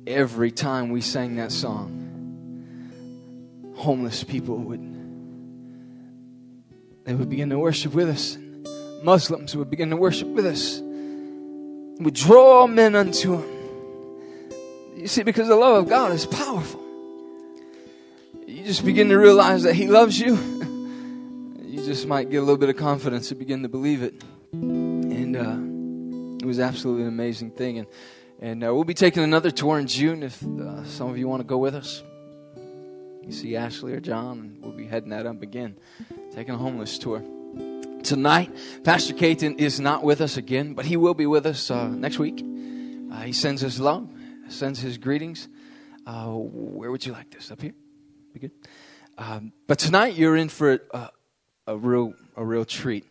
every time we sang that song, homeless people would begin to worship with us. Muslims would begin to worship with us. Would draw men unto Him. You see, because the love of God is powerful. You just begin to realize that He loves you. You just might get a little bit of confidence to begin to believe it. And it was absolutely an amazing thing. And we'll be taking another tour in June if some of you want to go with us. You see Ashley or John, and we'll be heading that up again, taking a homeless tour. Tonight, Pastor Caton is not with us again, but he will be with us next week. He sends his love, sends his greetings. Where would you like this? Up here? Be good? But tonight, you're in for a real treat.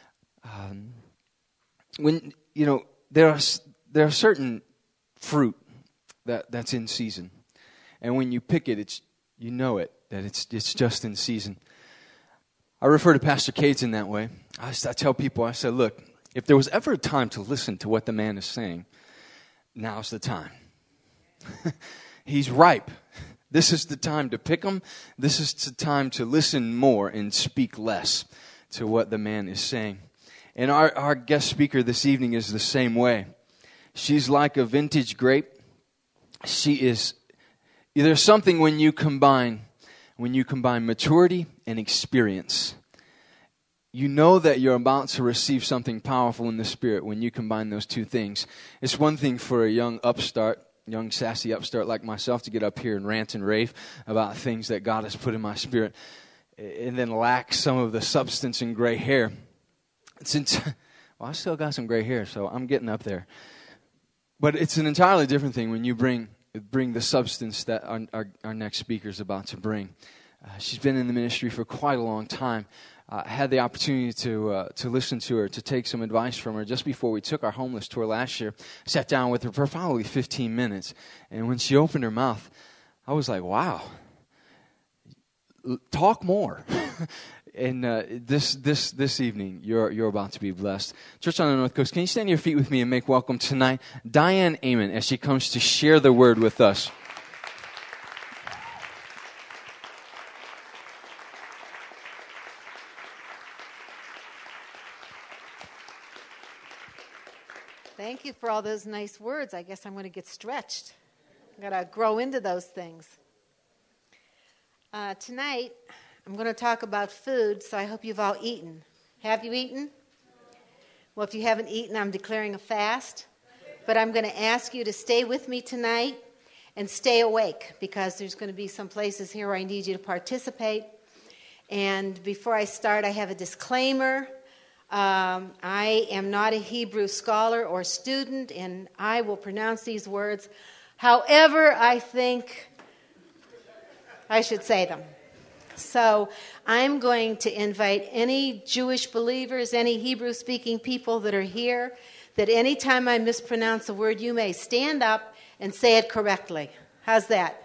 When there are certain fruit that's in season, and when you pick it, you know that it's just in season. I refer to Pastor Caton that way. I tell people, I said, look, if there was ever a time to listen to what the man is saying, now's the time. He's ripe. This is the time to pick him. This is the time to listen more and speak less to what the man is saying. And our guest speaker this evening is the same way. She's like a vintage grape. There's something when you combine maturity and experience. You know that you're about to receive something powerful in the Spirit when you combine those two things. It's one thing for a young sassy upstart like myself to get up here and rant and rave about things that God has put in my spirit and then lack some of the substance and gray hair. I still got some gray hair, so I'm getting up there. But it's an entirely different thing when you bring the substance that our next speaker is about to bring. She's been in the ministry for quite a long time. I had the opportunity to listen to her, to take some advice from her just before we took our homeless tour last year. Sat down with her for probably 15 minutes. And when she opened her mouth, I was like, wow, talk more. And this evening, you're about to be blessed. Church on the North Coast, can you stand to your feet with me and make welcome tonight Diane Amon as she comes to share the word with us. Thank you for all those nice words. I guess I'm going to get stretched. I've got to grow into those things. Tonight, I'm going to talk about food, so I hope you've all eaten. Have you eaten? Well, if you haven't eaten, I'm declaring a fast. But I'm going to ask you to stay with me tonight and stay awake, because there's going to be some places here where I need you to participate. And before I start, I have a disclaimer. I am not a Hebrew scholar or student, and I will pronounce these words however I think I should say them. So I'm going to invite any Jewish believers, any Hebrew-speaking people that are here, that anytime I mispronounce a word, you may stand up and say it correctly. How's that?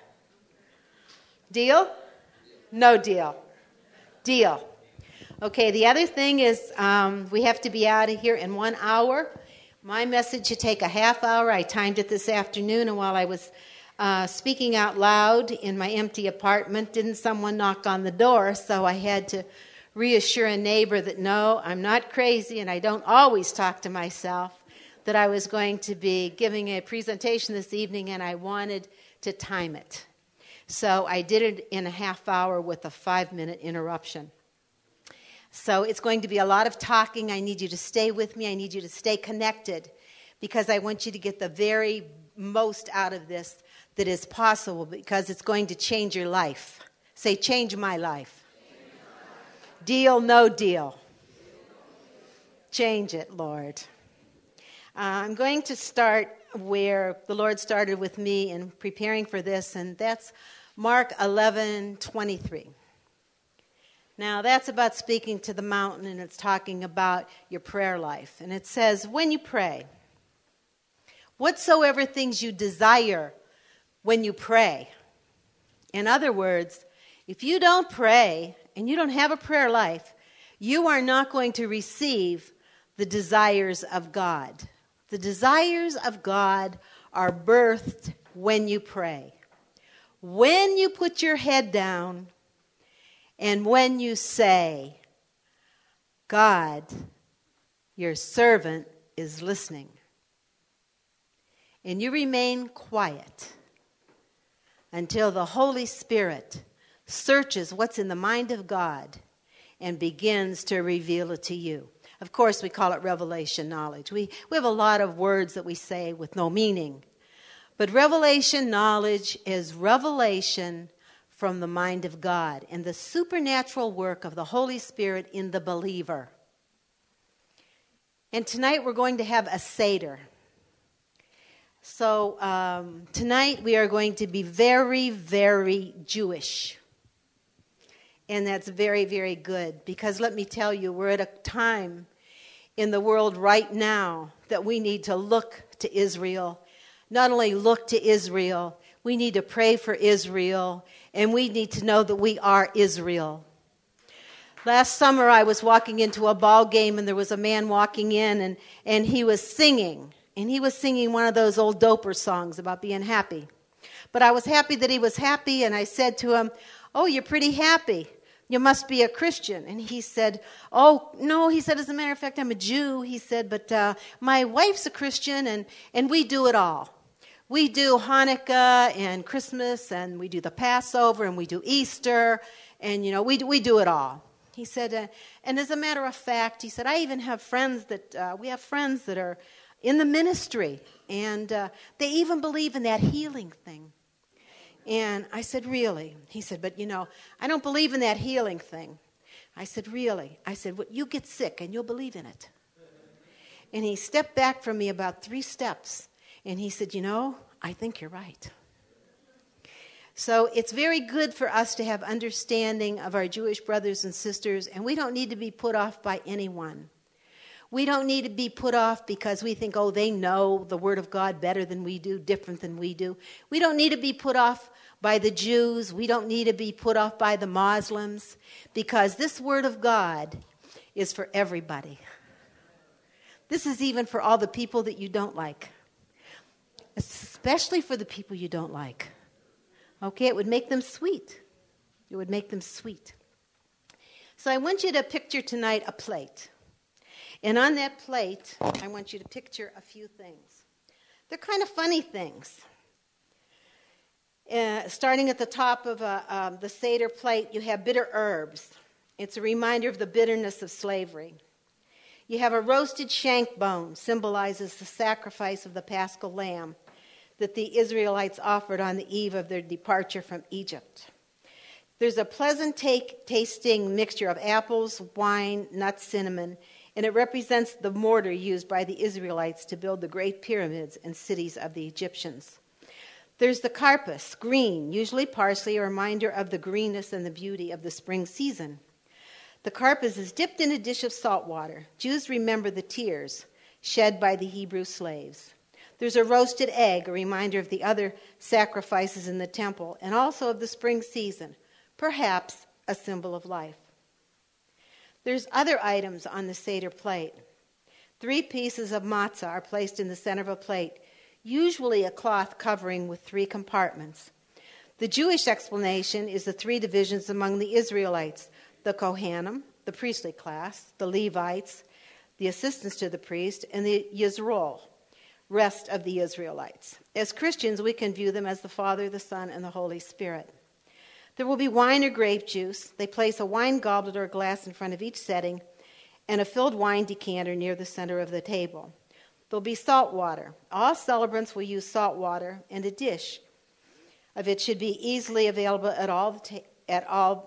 Deal? No deal. Deal. Okay, the other thing is we have to be out of here in 1 hour. My message should take a half hour. I timed it this afternoon, and while I was speaking out loud in my empty apartment, didn't someone knock on the door? So I had to reassure a neighbor that no, I'm not crazy, and I don't always talk to myself, that I was going to be giving a presentation this evening, and I wanted to time it. So I did it in a half hour with a 5-minute interruption. So it's going to be a lot of talking. I need you to stay with me. I need you to stay connected, because I want you to get the very most out of this that is possible, because it's going to change your life. Say, change my life. Deal, no deal. Change it, Lord. I'm going to start where the Lord started with me in preparing for this, and that's Mark 11:23. Now, that's about speaking to the mountain, and it's talking about your prayer life. And it says, when you pray, whatsoever things you desire when you pray. In other words, if you don't pray and you don't have a prayer life, you are not going to receive the desires of God. The desires of God are birthed when you pray, when you put your head down, and when you say, God, your servant is listening. And you remain quiet until the Holy Spirit searches what's in the mind of God and begins to reveal it to you. Of course, we call it revelation knowledge. We have a lot of words that we say with no meaning. But revelation knowledge is revelation from the mind of God and the supernatural work of the Holy Spirit in the believer. And tonight we're going to have a Seder. So tonight we are going to be very, very Jewish. And that's very, very good. Because let me tell you, we're at a time in the world right now that we need to look to Israel. Not only look to Israel, we need to pray for Israel. And we need to know that we are Israel. Last summer I was walking into a ball game and there was a man walking in and he was singing. And he was singing one of those old doper songs about being happy. But I was happy that he was happy, and I said to him, "Oh, you're pretty happy. You must be a Christian." And he said, "Oh, no," he said, "as a matter of fact, I'm a Jew." He said, "But my wife's a Christian, and we do it all. We do Hanukkah and Christmas, and we do the Passover, and we do Easter, and, you know, we do it all." He said, and as a matter of fact, he said, "I even have friends we have friends that are in the ministry, and they even believe in that healing thing." And I said, "Really?" He said, "But, you know, I don't believe in that healing thing." I said, "Really?" I said, "Well, you get sick and you'll believe in it." And he stepped back from me about 3 steps, and he said, "You know, I think you're right." So it's very good for us to have understanding of our Jewish brothers and sisters, and we don't need to be put off by anyone. We don't need to be put off because we think, oh, they know the Word of God better than we do, different than we do. We don't need to be put off by the Jews. We don't need to be put off by the Muslims, because this Word of God is for everybody. This is even for all the people that you don't like, especially for the people you don't like. Okay, it would make them sweet. It would make them sweet. So I want you to picture tonight a plate. And on that plate, I want you to picture a few things. They're kind of funny things. Starting at the top of the Seder plate, you have bitter herbs. It's a reminder of the bitterness of slavery. You have a roasted shank bone, symbolizes the sacrifice of the Paschal lamb that the Israelites offered on the eve of their departure from Egypt. There's a pleasant tasting mixture of apples, wine, nuts, cinnamon, and it represents the mortar used by the Israelites to build the great pyramids and cities of the Egyptians. There's the karpas, green, usually parsley, a reminder of the greenness and the beauty of the spring season. The karpas is dipped in a dish of salt water. Jews remember the tears shed by the Hebrew slaves. There's a roasted egg, a reminder of the other sacrifices in the temple, and also of the spring season, perhaps a symbol of life. There's other items on the Seder plate. 3 pieces of matzah are placed in the center of a plate, usually a cloth covering with 3 compartments. The Jewish explanation is the 3 divisions among the Israelites: the Kohanim, the priestly class, the Levites, the assistants to the priest, and the Yisroel, rest of the Israelites. As Christians, we can view them as the Father, the Son, and the Holy Spirit. There will be wine or grape juice. They place a wine goblet or a glass in front of each setting and a filled wine decanter near the center of the table. There'll be salt water. All celebrants will use salt water, and a dish of it should be easily available at all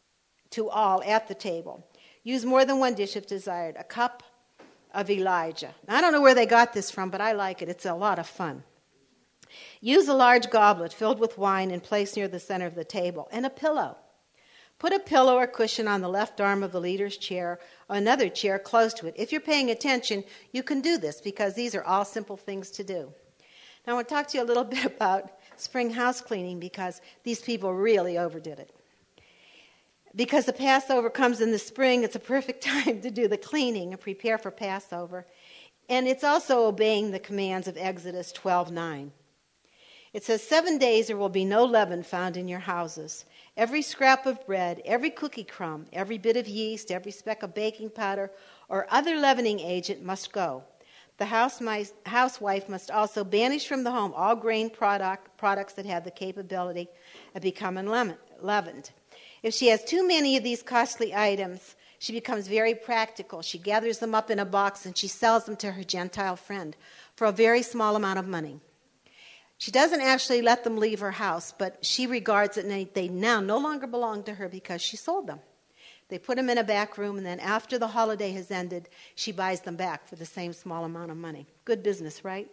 at the table. Use more than 1 dish if desired. A cup of Elijah. Now, I don't know where they got this from, but I like it. It's a lot of fun. Use a large goblet filled with wine and place near the center of the table, and a pillow. Put a pillow or cushion on the left arm of the leader's chair or another chair close to it. If you're paying attention, you can do this because these are all simple things to do. Now I want to talk to you a little bit about spring house cleaning because these people really overdid it. Because the Passover comes in the spring, it's a perfect time to do the cleaning and prepare for Passover. And it's also obeying the commands of Exodus 12:9. It says, 7 days there will be no leaven found in your houses. Every scrap of bread, every cookie crumb, every bit of yeast, every speck of baking powder, or other leavening agent must go. The housewife must also banish from the home all grain products that have the capability of becoming leavened. If she has too many of these costly items, she becomes very practical. She gathers them up in a box and she sells them to her Gentile friend for a very small amount of money. She doesn't actually let them leave her house, but she regards it they now no longer belong to her because she sold them. They put them in a back room, and then after the holiday has ended, she buys them back for the same small amount of money. Good business, right?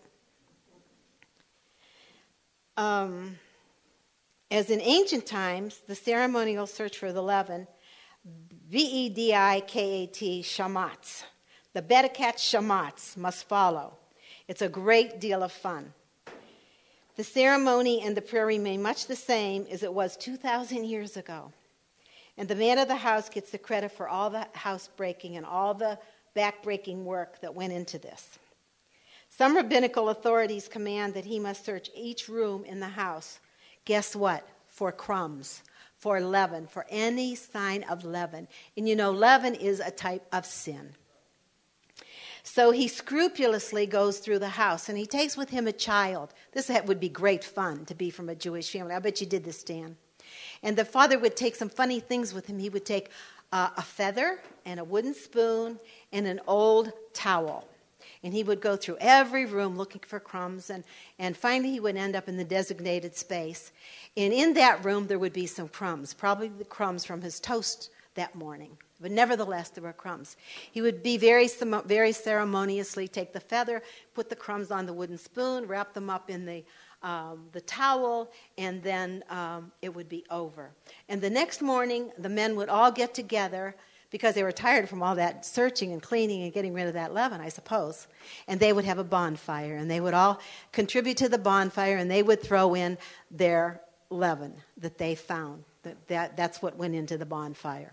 As in ancient times, the ceremonial search for the leaven, Vedikat shamatz, the Bedikat shamatz must follow. It's a great deal of fun. The ceremony and the prayer remain much the same as it was 2,000 years ago. And the man of the house gets the credit for all the house breaking and all the back-breaking work that went into this. Some rabbinical authorities command that he must search each room in the house. Guess what? For crumbs, for leaven, for any sign of leaven. And you know, leaven is a type of sin. So he scrupulously goes through the house, and he takes with him a child. This would be great fun to be from a Jewish family. I bet you did this, Dan. And the father would take some funny things with him. He would take a feather and a wooden spoon and an old towel. And he would go through every room looking for crumbs, and finally he would end up in the designated space. And in that room there would be some crumbs, probably the crumbs from his toast that morning. But nevertheless, there were crumbs. He would be very ceremoniously take the feather, put the crumbs on the wooden spoon, wrap them up in the towel, and then it would be over. And the next morning, the men would all get together because they were tired from all that searching and cleaning and getting rid of that leaven, I suppose. And they would have a bonfire, and they would all contribute to the bonfire, and they would throw in their leaven that they found. That's what went into the bonfire.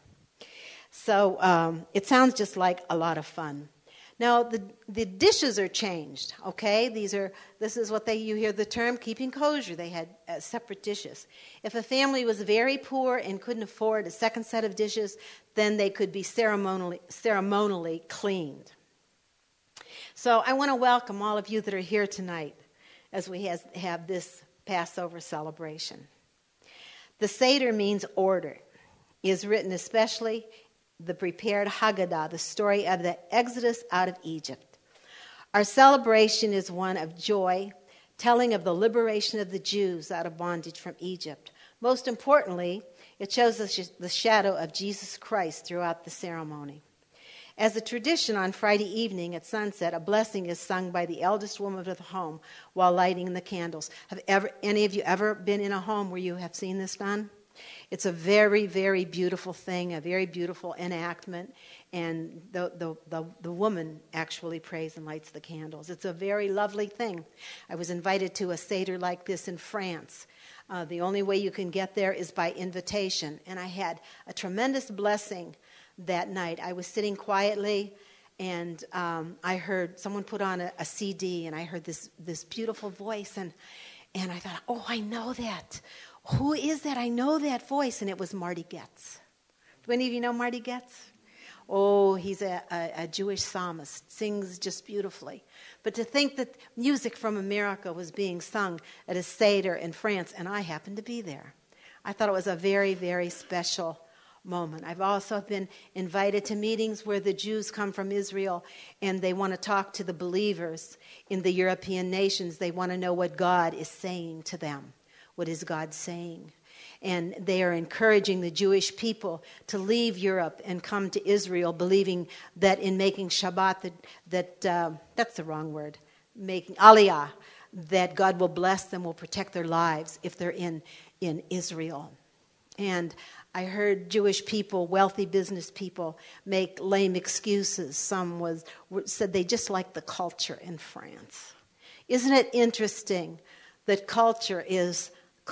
So it sounds just like a lot of fun. Now, the dishes are changed, okay? This is what you hear the term keeping kosher. They had separate dishes. If a family was very poor and couldn't afford a second set of dishes, then they could be ceremonially cleaned. So I want to welcome all of you that are here tonight as we have this Passover celebration. The Seder means order. It is written especially the prepared Haggadah, the story of the Exodus out of Egypt. Our celebration is one of joy, telling of the liberation of the Jews out of bondage from Egypt. Most importantly, it shows us the shadow of Jesus Christ throughout the ceremony. As a tradition, on Friday evening at sunset, a blessing is sung by the eldest woman of the home while lighting the candles. Have any of you ever been in a home where you have seen this done? It's a very, very beautiful thing, a very beautiful enactment, and the woman actually prays and lights the candles. It's a very lovely thing. I was invited to a Seder like this in France. The only way you can get there is by invitation, and I had a tremendous blessing that night. I was sitting quietly, and I heard someone put on a CD, and I heard this beautiful voice, and I thought, oh, I know that. Who is that? I know that voice. And it was Marty Goetz. Do any of you know Marty Goetz? Oh, he's a Jewish psalmist, sings just beautifully. But to think that music from America was being sung at a Seder in France, and I happened to be there. I thought it was a very, very special moment. I've also been invited to meetings where the Jews come from Israel, and they want to talk to the believers in the European nations. They want to know what God is saying to them. What is God saying? And they are encouraging the Jewish people to leave Europe and come to Israel, believing that in making Shabbat, that's the wrong word, making Aliyah, that God will bless them, will protect their lives if they're in Israel. And I heard Jewish people, wealthy business people, make lame excuses. Some said they just like the culture in France. Isn't it interesting that culture is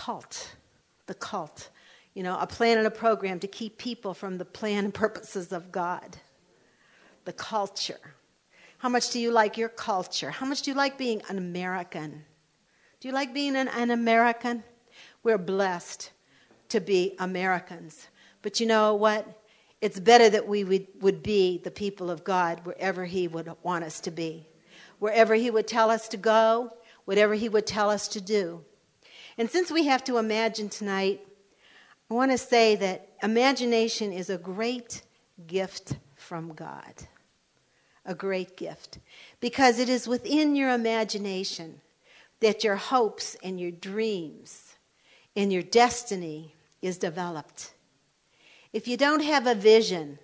the cult, a plan and a program to keep people from the plan and purposes of God. The culture. How much do you like your culture? How much do you like being an American? Do you like being an American? We're blessed to be Americans. But you know what? It's better that we would be the people of God wherever He would want us to be. Wherever He would tell us to go, whatever He would tell us to do. And since we have to imagine tonight, I want to say that imagination is a great gift from God. A great gift. Because it is within your imagination that your hopes and your dreams and your destiny is developed. If you don't have a vision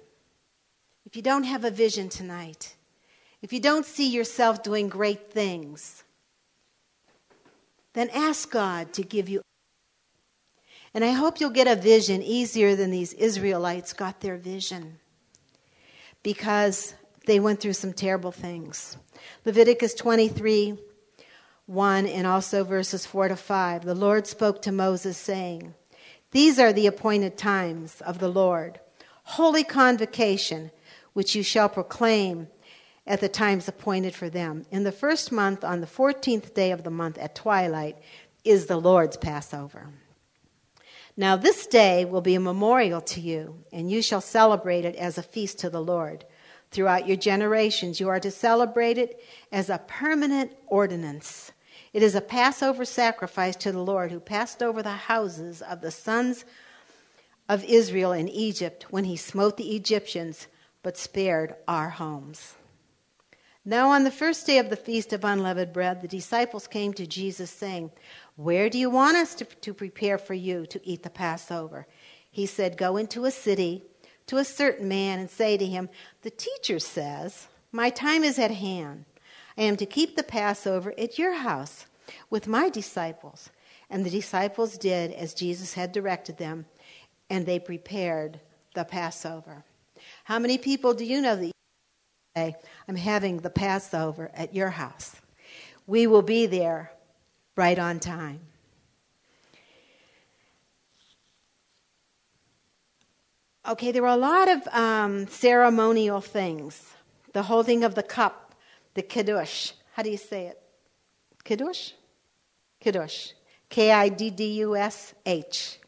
tonight, if you don't see yourself doing great things, then ask God to give you. And I hope you'll get a vision easier than these Israelites got their vision, because they went through some terrible things. Leviticus 23:1 and also verses 4-5. The Lord spoke to Moses, saying, "These are the appointed times of the Lord, holy convocation, which you shall proclaim at the times appointed for them. In the first month, on the 14th day of the month at twilight, is the Lord's Passover. Now this day will be a memorial to you, and you shall celebrate it as a feast to the Lord. Throughout your generations, you are to celebrate it as a permanent ordinance. It is a Passover sacrifice to the Lord, who passed over the houses of the sons of Israel in Egypt when He smote the Egyptians, but spared our homes." Now on the first day of the Feast of Unleavened Bread, the disciples came to Jesus saying, "Where do you want us to prepare for you to eat the Passover?" He said, "Go into a city to a certain man and say to him, 'The teacher says, my time is at hand. I am to keep the Passover at your house with my disciples.' And the disciples did as Jesus had directed them, and they prepared the Passover." How many people do you know that say, "I'm having the Passover at your house"? We will be there right on time. Okay, there were a lot of ceremonial things. The holding of the cup, the kiddush. How do you say it? Kiddush? Kiddush. Kiddush.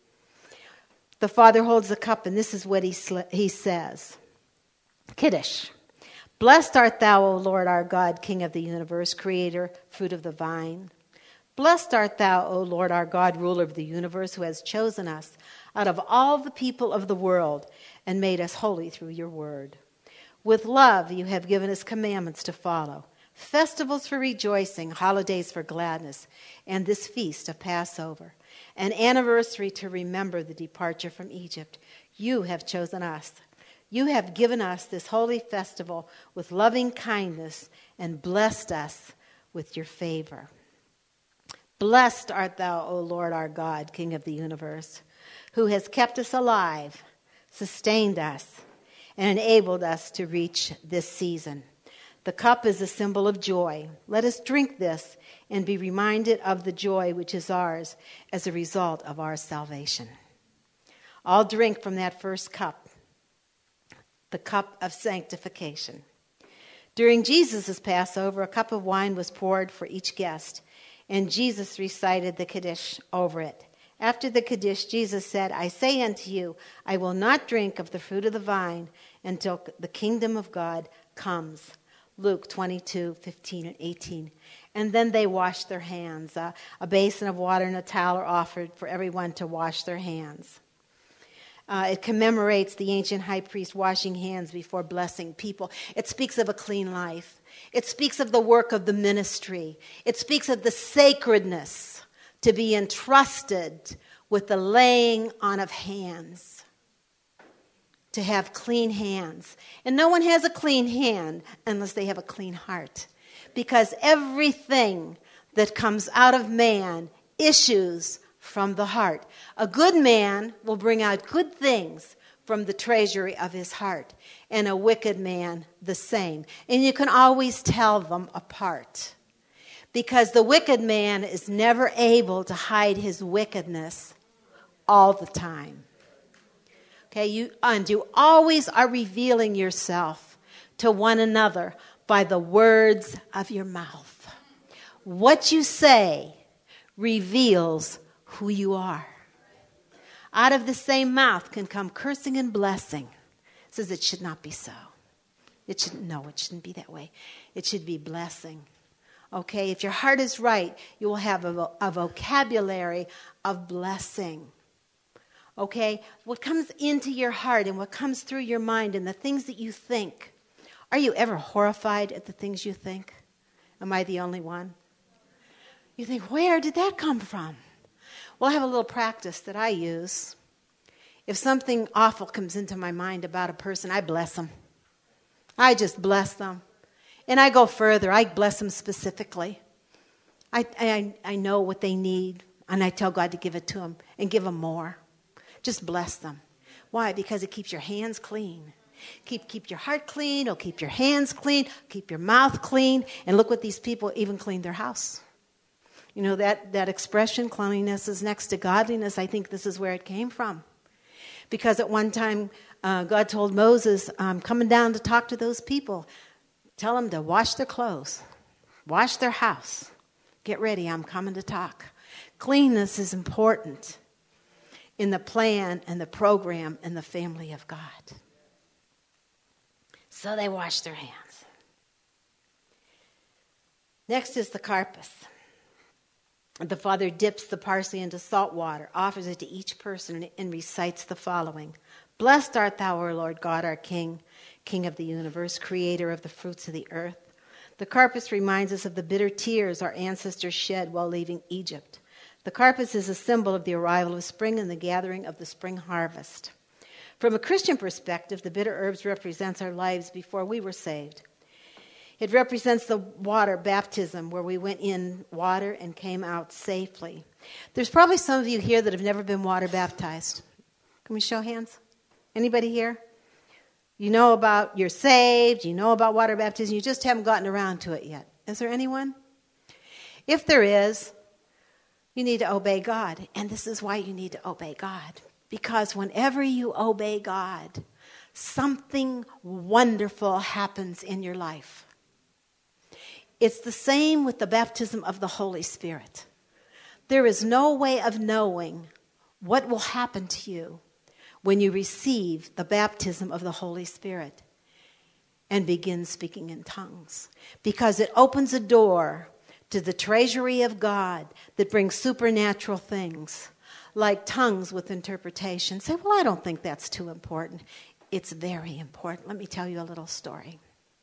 The Father holds the cup, and this is what he says. Kiddush. "Blessed art thou, O Lord our God, King of the universe, creator, fruit of the vine. Blessed art thou, O Lord our God, ruler of the universe, who has chosen us out of all the people of the world and made us holy through your word. With love you have given us commandments to follow, festivals for rejoicing, holidays for gladness, and this feast of Passover, an anniversary to remember the departure from Egypt. You have chosen us. You have given us this holy festival with loving kindness and blessed us with your favor. Blessed art thou, O Lord our God, King of the universe, who has kept us alive, sustained us, and enabled us to reach this season. The cup is a symbol of joy. Let us drink this and be reminded of the joy which is ours as a result of our salvation." I'll drink from that first cup, the cup of sanctification. During Jesus' Passover, a cup of wine was poured for each guest, and Jesus recited the Kiddush over it. After the Kiddush, Jesus said, "I say unto you, I will not drink of the fruit of the vine until the kingdom of God comes." Luke 22:15 and 18. And then they washed their hands. A basin of water and a towel are offered for everyone to wash their hands. It commemorates the ancient high priest washing hands before blessing people. It speaks of a clean life. It speaks of the work of the ministry. It speaks of the sacredness to be entrusted with the laying on of hands, to have clean hands. And no one has a clean hand unless they have a clean heart, because everything that comes out of man issues from the heart. A good man will bring out good things from the treasury of his heart, and a wicked man the same. And you can always tell them apart, because the wicked man is never able to hide his wickedness all the time. Okay, you always are revealing yourself to one another by the words of your mouth. What you say reveals who you are. Out of the same mouth can come cursing and blessing. It says it should not be so. It shouldn't be that way. It should be blessing. Okay, if your heart is right, you will have a vocabulary of blessing. Okay, what comes into your heart and what comes through your mind and the things that you think. Are you ever horrified at the things you think? Am I the only one? You think, where did that come from? Well, I have a little practice that I use. If something awful comes into my mind about a person, I bless them. I just bless them. And I go further. I bless them specifically. I know what they need, and I tell God to give it to them and give them more. Just bless them. Why? Because it keeps your hands clean. Keep your heart clean. It'll keep your hands clean. Keep your mouth clean. And look what these people even cleaned their house. You know, that expression, cleanliness is next to godliness, I think this is where it came from. Because at one time, God told Moses, I'm coming down to talk to those people. Tell them to wash their clothes, wash their house. Get ready, I'm coming to talk. Cleanness is important in the plan and the program and the family of God. So they wash their hands. Next is the karpas. The father dips the parsley into salt water, offers it to each person, and recites the following. Blessed art thou, O Lord God, our King, King of the universe, creator of the fruits of the earth. The karpas reminds us of the bitter tears our ancestors shed while leaving Egypt. The karpas is a symbol of the arrival of spring and the gathering of the spring harvest. From a Christian perspective, the bitter herbs represents our lives before we were saved. It represents the water baptism where we went in water and came out safely. There's probably some of you here that have never been water baptized. Can we show hands? Anybody here? You know about, you're saved, you know about water baptism, you just haven't gotten around to it yet. Is there anyone? If there is, you need to obey God. And this is why you need to obey God. Because whenever you obey God, something wonderful happens in your life. It's the same with the baptism of the Holy Spirit. There is no way of knowing what will happen to you when you receive the baptism of the Holy Spirit and begin speaking in tongues. Because it opens a door to the treasury of God that brings supernatural things, like tongues with interpretation. Say, well, I don't think that's too important. It's very important. Let me tell you a little story.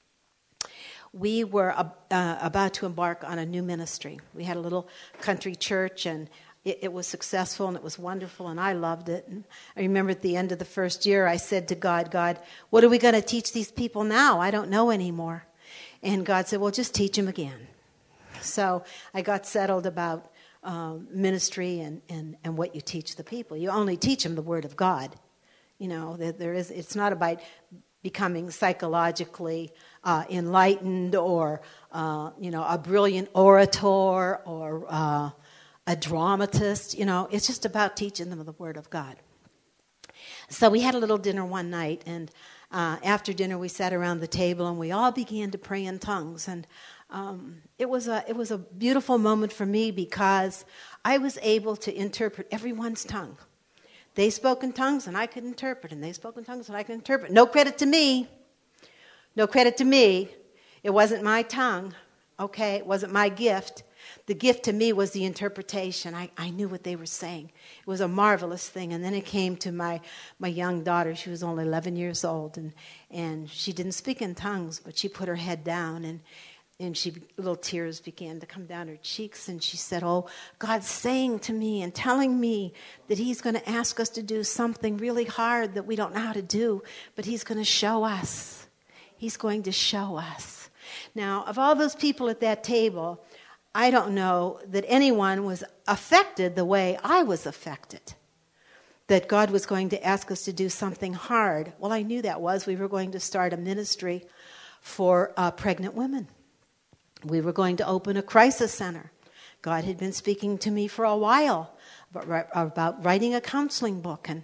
We were about to embark on a new ministry. We had a little country church, and it was successful, and it was wonderful, and I loved it. And I remember at the end of the first year, I said to God, God, what are we going to teach these people now? I don't know anymore. And God said, well, just teach them again. So I got settled about ministry and what you teach the people. You only teach them the Word of God. You know, it's not about becoming psychologically enlightened or, a brilliant orator or a dramatist. You know, it's just about teaching them the Word of God. So we had a little dinner one night, and after dinner we sat around the table and we all began to pray in tongues. And it was a beautiful moment for me because I was able to interpret everyone's tongue. They spoke in tongues and I could interpret, and they spoke in tongues and I could interpret. No credit to me. No credit to me. It wasn't my tongue, okay? It wasn't my gift. The gift to me was the interpretation. I knew what they were saying. It was a marvelous thing. And then it came to my young daughter. She was only 11 years old, and she didn't speak in tongues, but she put her head down, and little tears began to come down her cheeks, and she said, oh, God's saying to me and telling me that he's going to ask us to do something really hard that we don't know how to do, but he's going to show us. He's going to show us. Now, of all those people at that table, I don't know that anyone was affected the way I was affected, that God was going to ask us to do something hard. Well, I knew that we were going to start a ministry for pregnant women. We were going to open a crisis center. God had been speaking to me for a while about writing a counseling book.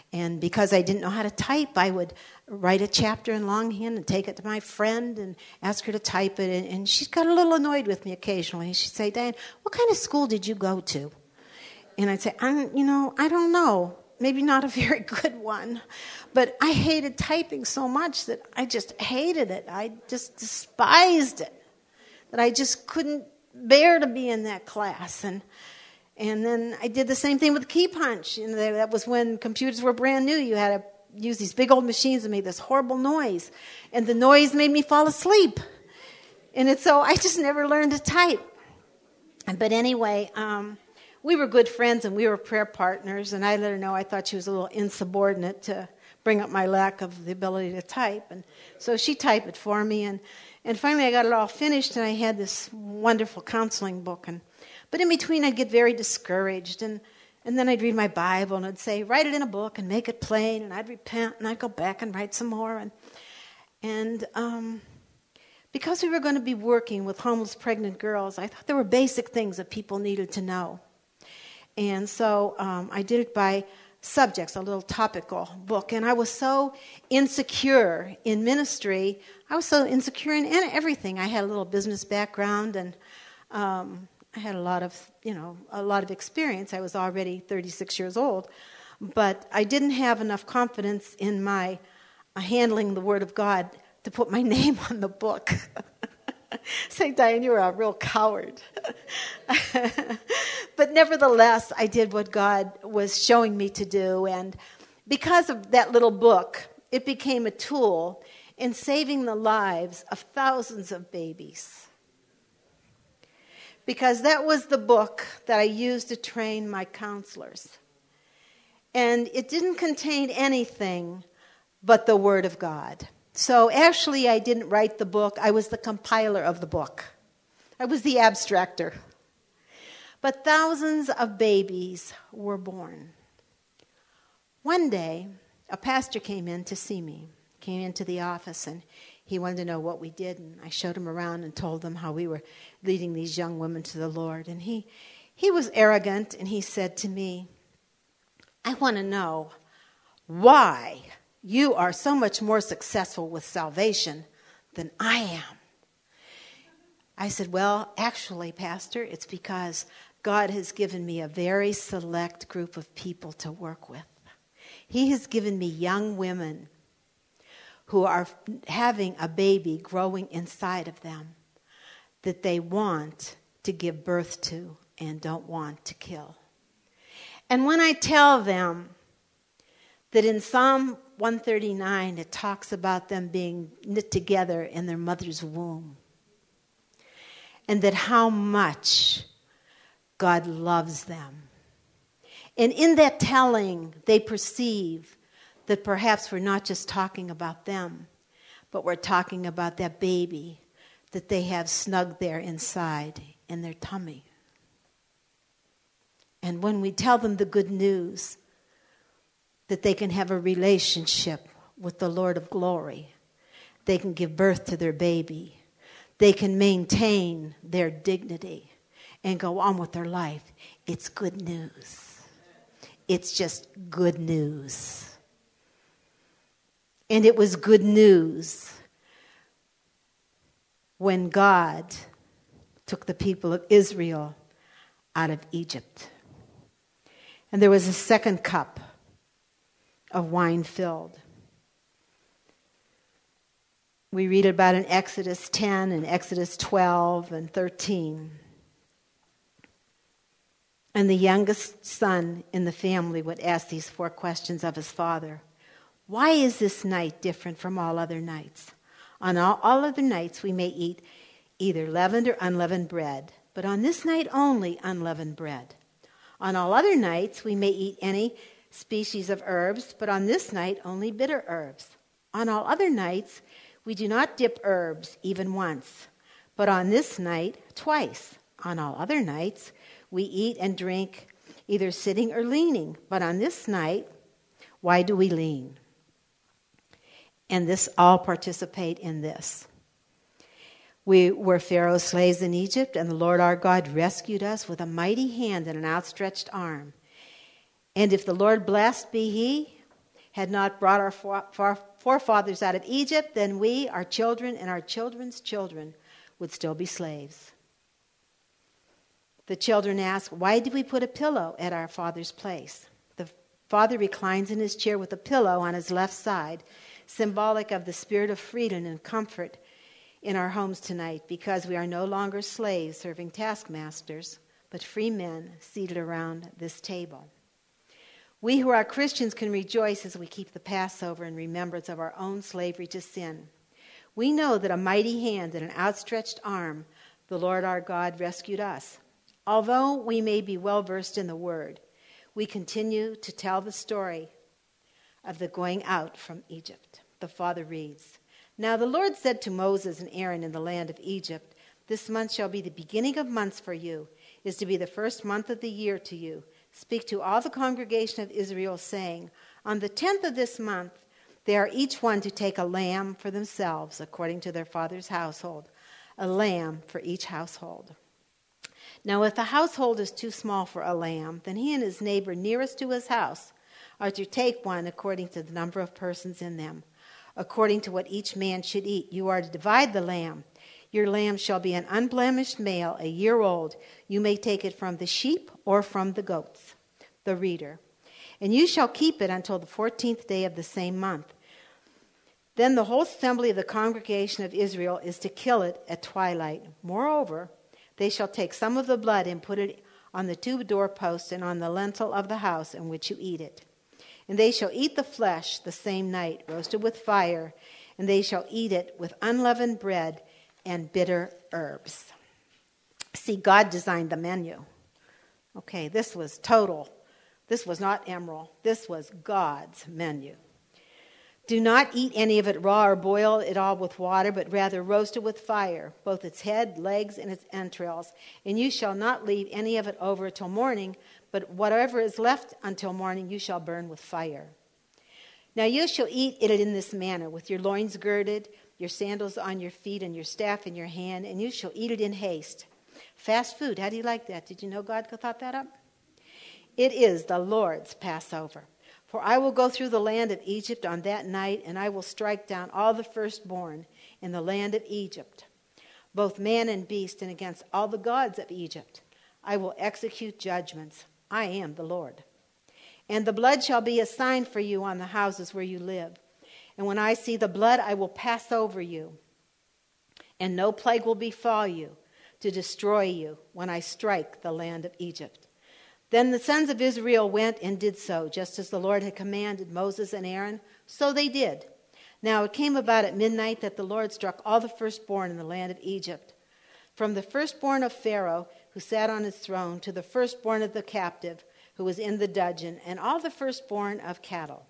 And because I didn't know how to type, I would write a chapter in longhand and take it to my friend and ask her to type it. And she got a little annoyed with me occasionally. She'd say, Diane, what kind of school did you go to? And I'd say, I don't know. Maybe not a very good one. But I hated typing so much that I just hated it. I just despised it. That I just couldn't bear to be in that class. And then I did the same thing with key punch. That was when computers were brand new. You had to use these big old machines that made this horrible noise. And the noise made me fall asleep. And so I just never learned to type. But anyway, we were good friends and we were prayer partners. And I let her know I thought she was a little insubordinate to bring up my lack of the ability to type. And so she typed it for me. And finally I got it all finished and I had this wonderful counseling book. But in between, I'd get very discouraged, and then I'd read my Bible, and I'd say, write it in a book and make it plain, and I'd repent, and I'd go back and write some more. And because we were going to be working with homeless pregnant girls, I thought there were basic things that people needed to know. And so I did it by subjects, a little topical book, and I was so insecure in ministry. I was so insecure in everything. I had a little business background, and I had a lot of experience. I was already 36 years old, but I didn't have enough confidence in my handling the Word of God to put my name on the book. Say, Diane, you're a real coward. But nevertheless, I did what God was showing me to do, and because of that little book, it became a tool in saving the lives of thousands of babies. Because that was the book that I used to train my counselors. And it didn't contain anything but the Word of God. So actually, I didn't write the book. I was the compiler of the book. I was the abstractor. But thousands of babies were born. One day, a pastor came in to see me, came into the office, and he wanted to know what we did, and I showed him around and told them how we were leading these young women to the Lord. And he was arrogant, and he said to me, I want to know why you are so much more successful with salvation than I am. I said, well, actually, Pastor, it's because God has given me a very select group of people to work with. He has given me young women who are having a baby growing inside of them that they want to give birth to and don't want to kill. And when I tell them that in Psalm 139 it talks about them being knit together in their mother's womb, and that how much God loves them, and in that telling they perceive that perhaps we're not just talking about them, but we're talking about that baby that they have snug there inside in their tummy. And when we tell them the good news that they can have a relationship with the Lord of glory, they can give birth to their baby, they can maintain their dignity and go on with their life, it's good news. It's just good news. And it was good news when God took the people of Israel out of Egypt. And there was a second cup of wine filled. We read about in Exodus 10 and Exodus 12 and 13. And the youngest son in the family would ask these 4 questions of his father. Why is this night different from all other nights? On all other nights we may eat either leavened or unleavened bread, but on this night only unleavened bread. On all other nights we may eat any species of herbs, but on this night only bitter herbs. On all other nights we do not dip herbs even once, but on this night twice. On all other nights we eat and drink either sitting or leaning, but on this night, why do we lean? And this all participate in this. We were Pharaoh's slaves in Egypt, and the Lord our God rescued us with a mighty hand and an outstretched arm. And if the Lord blessed be he, had not brought our forefathers out of Egypt, then we, our children, and our children's children would still be slaves. The children ask, why did we put a pillow at our father's place? The father reclines in his chair with a pillow on his left side, symbolic of the spirit of freedom and comfort in our homes tonight, because we are no longer slaves serving taskmasters, but free men seated around this table. We who are Christians can rejoice as we keep the Passover in remembrance of our own slavery to sin. We know that a mighty hand and an outstretched arm, the Lord our God, rescued us. Although we may be well versed in the Word, we continue to tell the story of the going out from Egypt. The Father reads, Now the Lord said to Moses and Aaron in the land of Egypt, This month shall be the beginning of months for you, is to be the first month of the year to you. Speak to all the congregation of Israel, saying, On the 10th of this month, they are each one to take a lamb for themselves, according to their father's household, a lamb for each household. Now, if the household is too small for a lamb, then he and his neighbor nearest to his house are to take one according to the number of persons in them. According to what each man should eat, you are to divide the lamb. Your lamb shall be an unblemished male, a year old. You may take it from the sheep or from the goats. The reader. And you shall keep it until the 14th day of the same month. Then the whole assembly of the congregation of Israel is to kill it at twilight. Moreover, they shall take some of the blood and put it on the two doorposts and on the lintel of the house in which you eat it. And they shall eat the flesh the same night, roasted with fire, and they shall eat it with unleavened bread and bitter herbs. See, God designed the menu. Okay, this was total. This was not Emerald. This was God's menu. Do not eat any of it raw or boil it all with water, but rather roast it with fire, both its head, legs, and its entrails. And you shall not leave any of it over till morning, but whatever is left until morning you shall burn with fire. Now you shall eat it in this manner, with your loins girded, your sandals on your feet, and your staff in your hand, and you shall eat it in haste. Fast food, how do you like that? Did you know God thought that up? It is the Lord's Passover. For I will go through the land of Egypt on that night, and I will strike down all the firstborn in the land of Egypt, both man and beast, and against all the gods of Egypt. I will execute judgments. I am the Lord. And the blood shall be a sign for you on the houses where you live. And when I see the blood, I will pass over you, and no plague will befall you to destroy you when I strike the land of Egypt. Then the sons of Israel went and did so, just as the Lord had commanded Moses and Aaron. So they did. Now it came about at midnight that the Lord struck all the firstborn in the land of Egypt, from the firstborn of Pharaoh, who sat on his throne, to the firstborn of the captive, who was in the dungeon, and all the firstborn of cattle.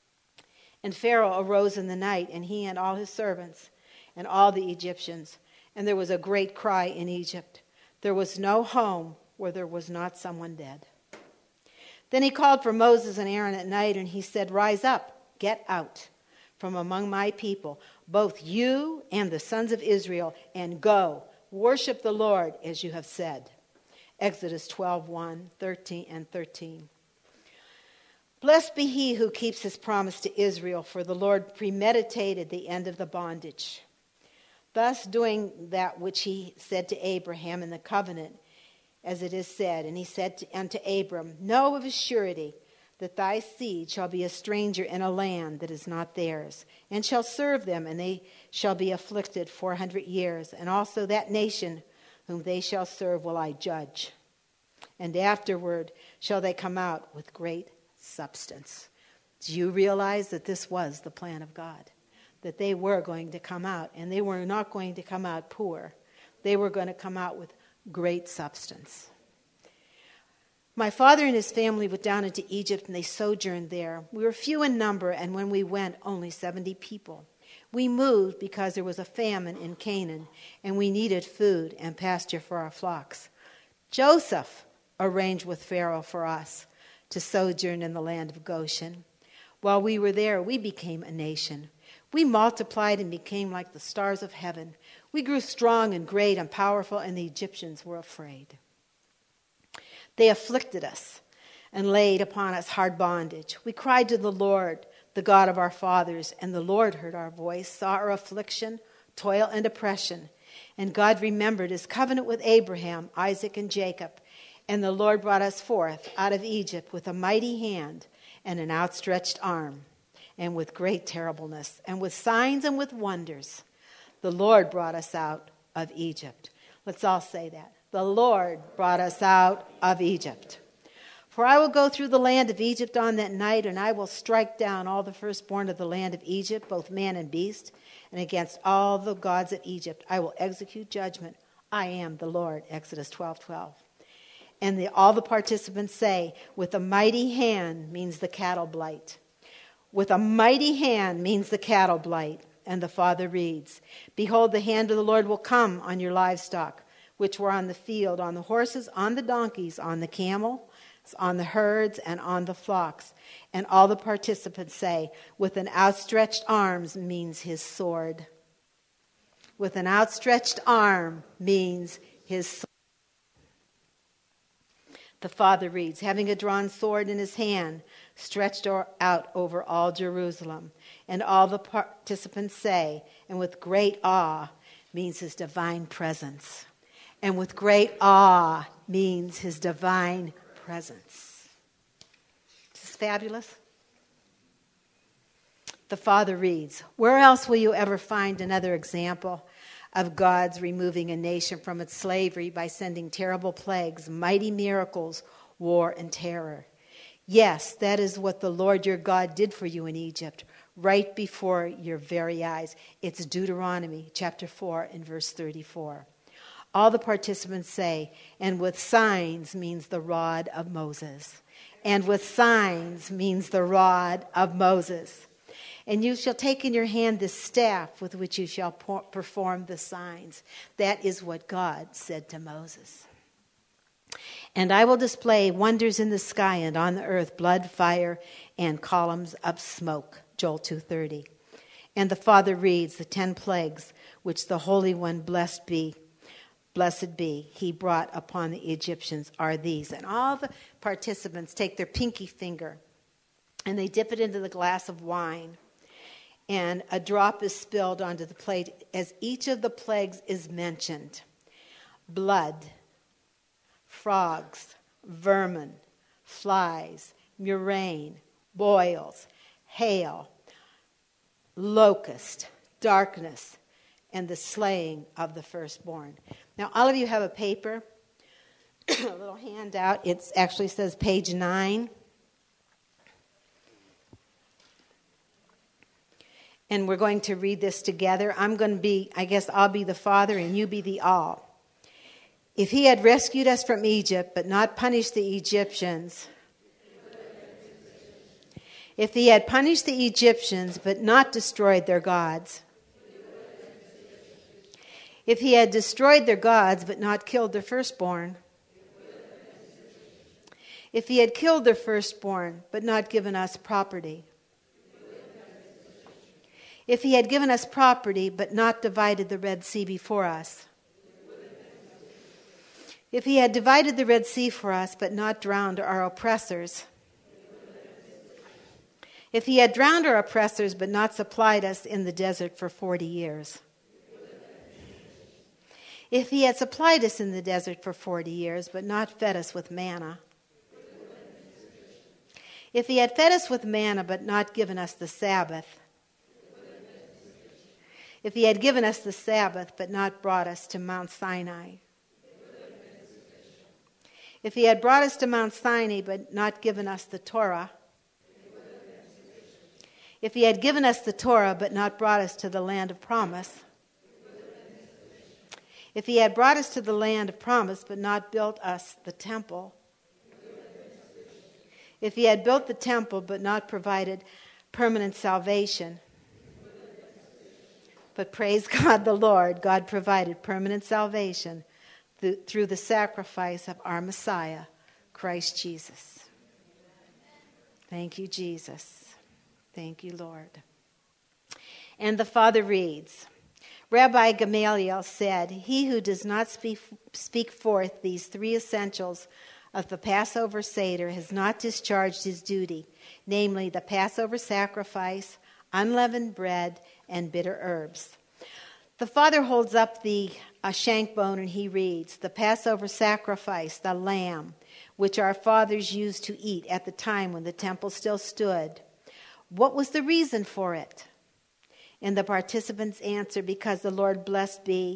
And Pharaoh arose in the night, and he and all his servants, and all the Egyptians. And there was a great cry in Egypt. There was no home where there was not someone dead. Then he called for Moses and Aaron at night, and he said, Rise up, get out from among my people, both you and the sons of Israel, and go, worship the Lord as you have said. Exodus 12:1, 13 and 13. Blessed be he who keeps his promise to Israel, for the Lord premeditated the end of the bondage, thus doing that which he said to Abraham in the covenant, as it is said, and he said unto Abram, Know of a surety that thy seed shall be a stranger in a land that is not theirs, and shall serve them, and they shall be afflicted 400 years. And also that nation whom they shall serve will I judge. And afterward shall they come out with great substance. Do you realize that this was the plan of God? That they were going to come out, and they were not going to come out poor. They were going to come out with great substance. My father and his family went down into Egypt, and they sojourned there. We were few in number, and when we went, only 70 people. We moved because there was a famine in Canaan, and we needed food and pasture for our flocks. Joseph arranged with Pharaoh for us to sojourn in the land of Goshen. While we were there, we became a nation. We multiplied and became like the stars of heaven. We grew strong and great and powerful, and the Egyptians were afraid. They afflicted us and laid upon us hard bondage. We cried to the Lord, the God of our fathers, and the Lord heard our voice, saw our affliction, toil, and oppression. And God remembered his covenant with Abraham, Isaac, and Jacob. And the Lord brought us forth out of Egypt with a mighty hand and an outstretched arm, and with great terribleness, and with signs and with wonders. The Lord brought us out of Egypt. Let's all say that. The Lord brought us out of Egypt. For I will go through the land of Egypt on that night, and I will strike down all the firstborn of the land of Egypt, both man and beast, and against all the gods of Egypt I will execute judgment. I am the Lord. Exodus 12:12. And all the participants say, with a mighty hand means the cattle blight. With a mighty hand means the cattle blight. And the Father reads, behold, the hand of the Lord will come on your livestock, which were on the field, on the horses, on the donkeys, on the camel, on the herds, and on the flocks. And all the participants say, with an outstretched arm means his sword. With an outstretched arm means his sword. The Father reads, having a drawn sword in his hand, stretched out over all Jerusalem. And all the participants say, and with great awe means his divine presence. And with great awe means his divine presence. This is fabulous. The Father reads, where else will you ever find another example of God's removing a nation from its slavery by sending terrible plagues, mighty miracles, war, and terror? Yes, that is what the Lord your God did for you in Egypt, right before your very eyes. It's Deuteronomy chapter 4 and verse 34. All the participants say, and with signs means the rod of Moses. And with signs means the rod of Moses. And you shall take in your hand this staff with which you shall perform the signs. That is what God said to Moses. And I will display wonders in the sky and on the earth, blood, fire, and columns of smoke. Joel 2:30. And the Father reads the 10 plagues which the Holy One blessed be, he brought upon the Egyptians are these. And all the participants take their pinky finger and they dip it into the glass of wine. And a drop is spilled onto the plate as each of the plagues is mentioned. Blood, frogs, vermin, flies, murrain, boils, hail, locust, darkness, and the slaying of the firstborn. Now, all of you have a paper, a little handout. It actually says page 9. And we're going to read this together. I'll be the Father and you be the all. If he had rescued us from Egypt, but not punished the Egyptians, if he had punished the Egyptians, but not destroyed their gods, if he had destroyed their gods, but not killed their firstborn, if he had killed their firstborn, but not given us property, if he had given us property, but not divided the Red Sea before us, if he had divided the Red Sea for us, but not drowned our oppressors, if he had drowned our oppressors, but not supplied us in the desert for 40 years, if he had supplied us in the desert for 40 years, but not fed us with manna, if he had fed us with manna, but not given us the Sabbath, if he had given us the Sabbath, but not brought us to Mount Sinai, if he had brought us to Mount Sinai, but not given us the Torah, if he had given us the Torah, but not brought us to the land of promise, if he had brought us to the land of promise, but not built us the temple, if he had built the temple, but not provided permanent salvation, but praise God the Lord, God provided permanent salvation through the sacrifice of our Messiah, Christ Jesus. Thank you, Jesus. Thank you, Lord. And the Father reads, Rabbi Gamaliel said, he who does not speak forth these 3 essentials of the Passover Seder has not discharged his duty, namely the Passover sacrifice, unleavened bread, and bitter herbs. The father holds up the shank bone and he reads, the Passover sacrifice, the lamb, which our fathers used to eat at the time when the temple still stood. What was the reason for it? And the participants answer, because the Lord, blessed be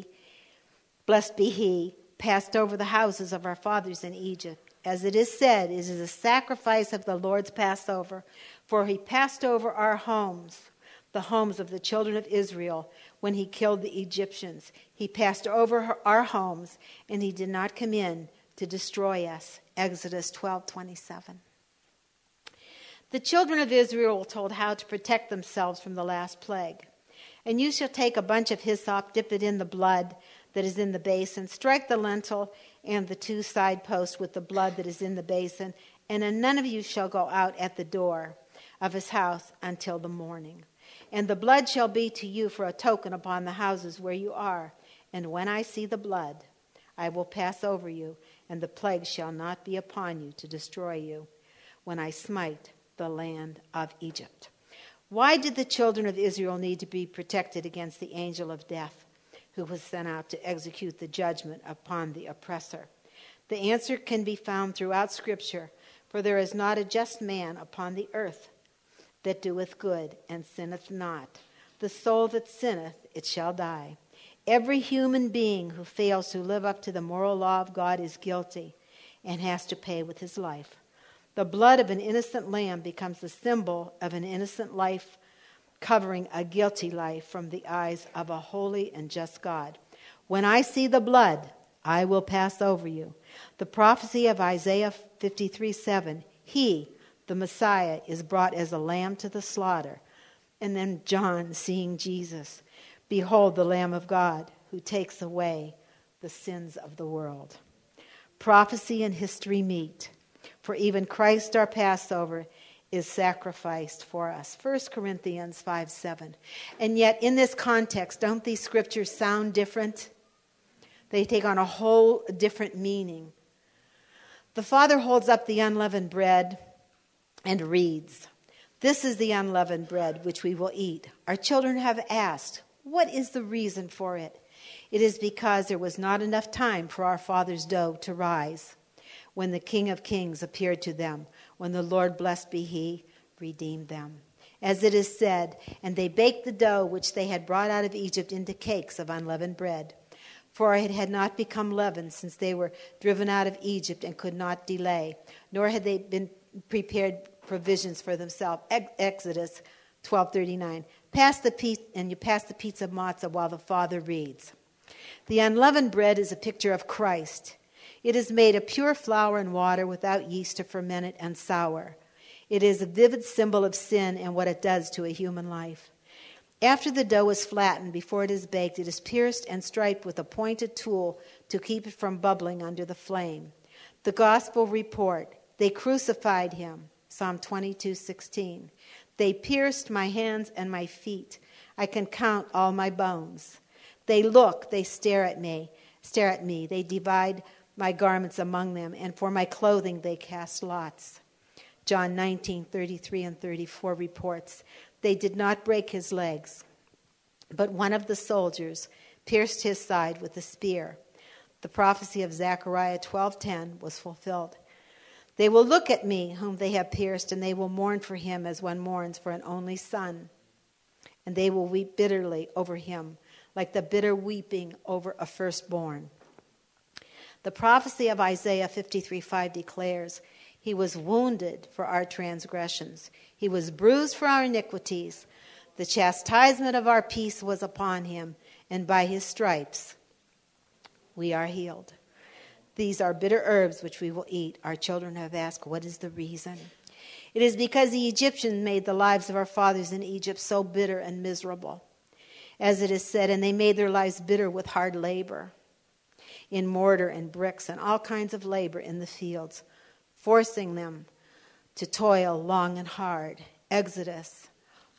he, passed over the houses of our fathers in Egypt. As it is said, it is a sacrifice of the Lord's Passover, for he passed over our homes, the homes of the children of Israel, when he killed the Egyptians. He passed over our homes, and he did not come in to destroy us. Exodus 12:27. The children of Israel were told how to protect themselves from the last plague. And you shall take a bunch of hyssop, dip it in the blood that is in the basin, strike the lintel and the 2 side posts with the blood that is in the basin, and then none of you shall go out at the door of his house until the morning. And the blood shall be to you for a token upon the houses where you are. And when I see the blood, I will pass over you, and the plague shall not be upon you to destroy you, when I smite the land of Egypt. Why did the children of Israel need to be protected against the angel of death, who was sent out to execute the judgment upon the oppressor? The answer can be found throughout Scripture, for there is not a just man upon the earth that doeth good and sinneth not. The soul that sinneth, it shall die. Every human being who fails to live up to the moral law of God is guilty and has to pay with his life. The blood of an innocent lamb becomes the symbol of an innocent life, covering a guilty life from the eyes of a holy and just God. When I see the blood, I will pass over you. The prophecy of Isaiah 53:7, he, the Messiah, is brought as a lamb to the slaughter. And then John, seeing Jesus, behold the Lamb of God who takes away the sins of the world. Prophecy and history meet, for even Christ our Passover is sacrificed for us. 1 Corinthians 5:7. And yet in this context, don't these scriptures sound different? They take on a whole different meaning. The Father holds up the unleavened bread and reads, this is the unleavened bread which we will eat. Our children have asked, what is the reason for it? It is because there was not enough time for our father's dough to rise when the King of Kings appeared to them, when the Lord, blessed be he, redeemed them. As it is said, and they baked the dough which they had brought out of Egypt into cakes of unleavened bread. For it had not become leavened since they were driven out of Egypt and could not delay, nor had they been prepared provisions for themselves. Exodus 12:39. You pass the piece of matzah while the Father reads. The unleavened bread is a picture of Christ. It is made of pure flour and water without yeast to ferment it and sour. It is a vivid symbol of sin and what it does to a human life. After the dough is flattened, before it is baked, it is pierced and striped with a pointed tool to keep it from bubbling under the flame. The gospel report, they crucified him, Psalm 22:16. They pierced my hands and my feet. I can count all my bones. They look, they stare at me. They divide my garments among them, and for my clothing they cast lots. John 19:33 and 34 reports, they did not break his legs, but one of the soldiers pierced his side with a spear. The prophecy of Zechariah 12:10 was fulfilled. They will look at me whom they have pierced, and they will mourn for him as one mourns for an only son. And they will weep bitterly over him, like the bitter weeping over a firstborn. The prophecy of Isaiah 53:5 declares, he was wounded for our transgressions. He was bruised for our iniquities. The chastisement of our peace was upon him, and by his stripes we are healed. These are bitter herbs which we will eat. Our children have asked, what is the reason? It is because the Egyptians made the lives of our fathers in Egypt so bitter and miserable. As it is said, and they made their lives bitter with hard labor, in mortar and bricks and all kinds of labor in the fields, forcing them to toil long and hard. Exodus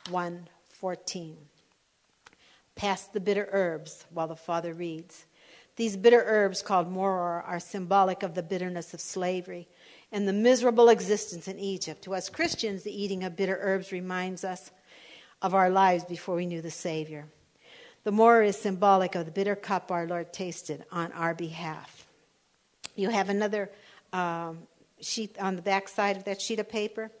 1:14. Pass the bitter herbs while the Father reads. These bitter herbs called moror are symbolic of the bitterness of slavery and the miserable existence in Egypt. To us Christians, the eating of bitter herbs reminds us of our lives before we knew the Savior. The moror is symbolic of the bitter cup our Lord tasted on our behalf. You have another sheet on the back side of that sheet of paper.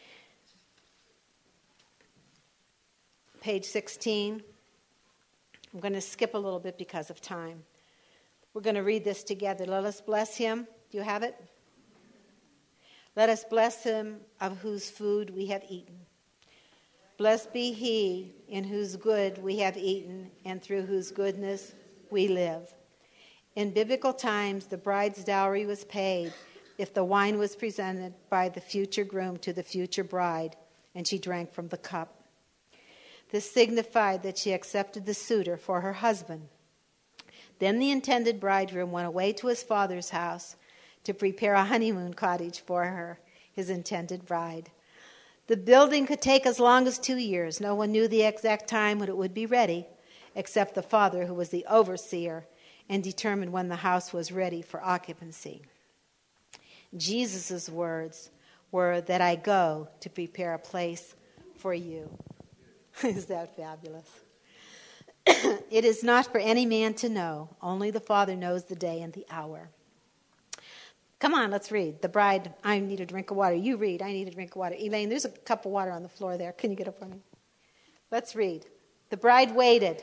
Page 16. I'm going to skip a little bit because of time. We're going to read this together. Let us bless him. Do you have it? Let us bless him of whose food we have eaten. Blessed be he in whose good we have eaten and through whose goodness we live. In biblical times, the bride's dowry was paid if the wine was presented by the future groom to the future bride, and she drank from the cup. This signified that she accepted the suitor for her husband. Then the intended bridegroom went away to his father's house to prepare a honeymoon cottage for her, his intended bride. The building could take as long as 2 years. No one knew the exact time when it would be ready, except the father, who was the overseer and determined when the house was ready for occupancy. Jesus' words were that I go to prepare a place for you. Is that fabulous? It is not for any man to know. Only the Father knows the day and the hour. Come on, let's read. The bride, I need a drink of water. You read, I need a drink of water. Elaine, there's a cup of water on the floor there. Can you get up for me? Let's read. The bride waited.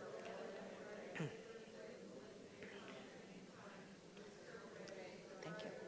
Thank you.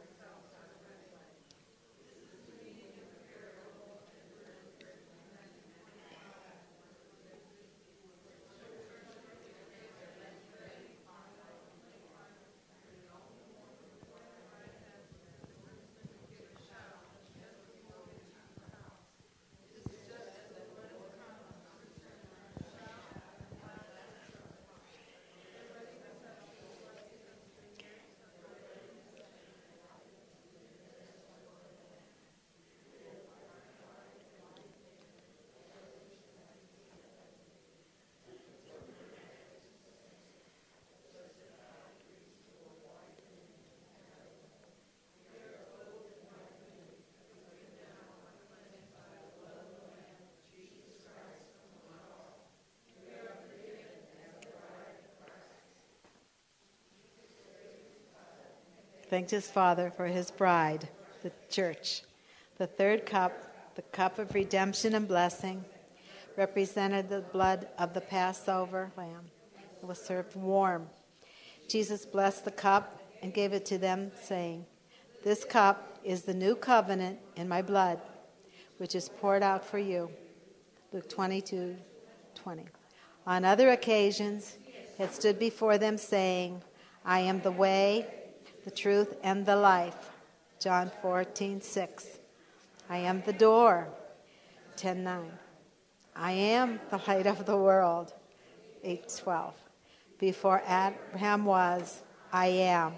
Thanked his Father for his bride, the church. The third cup, the cup of redemption and blessing, represented the blood of the Passover lamb. It was served warm. Jesus blessed the cup and gave it to them, saying, "This cup is the new covenant in my blood, which is poured out for you." Luke 22:20. On other occasions, it stood before them, saying, "I am the way, the truth, and the life." John 14:6. "I am the door." 10:9. "I am the light of the world." 8:12. "Before Abraham was, I am."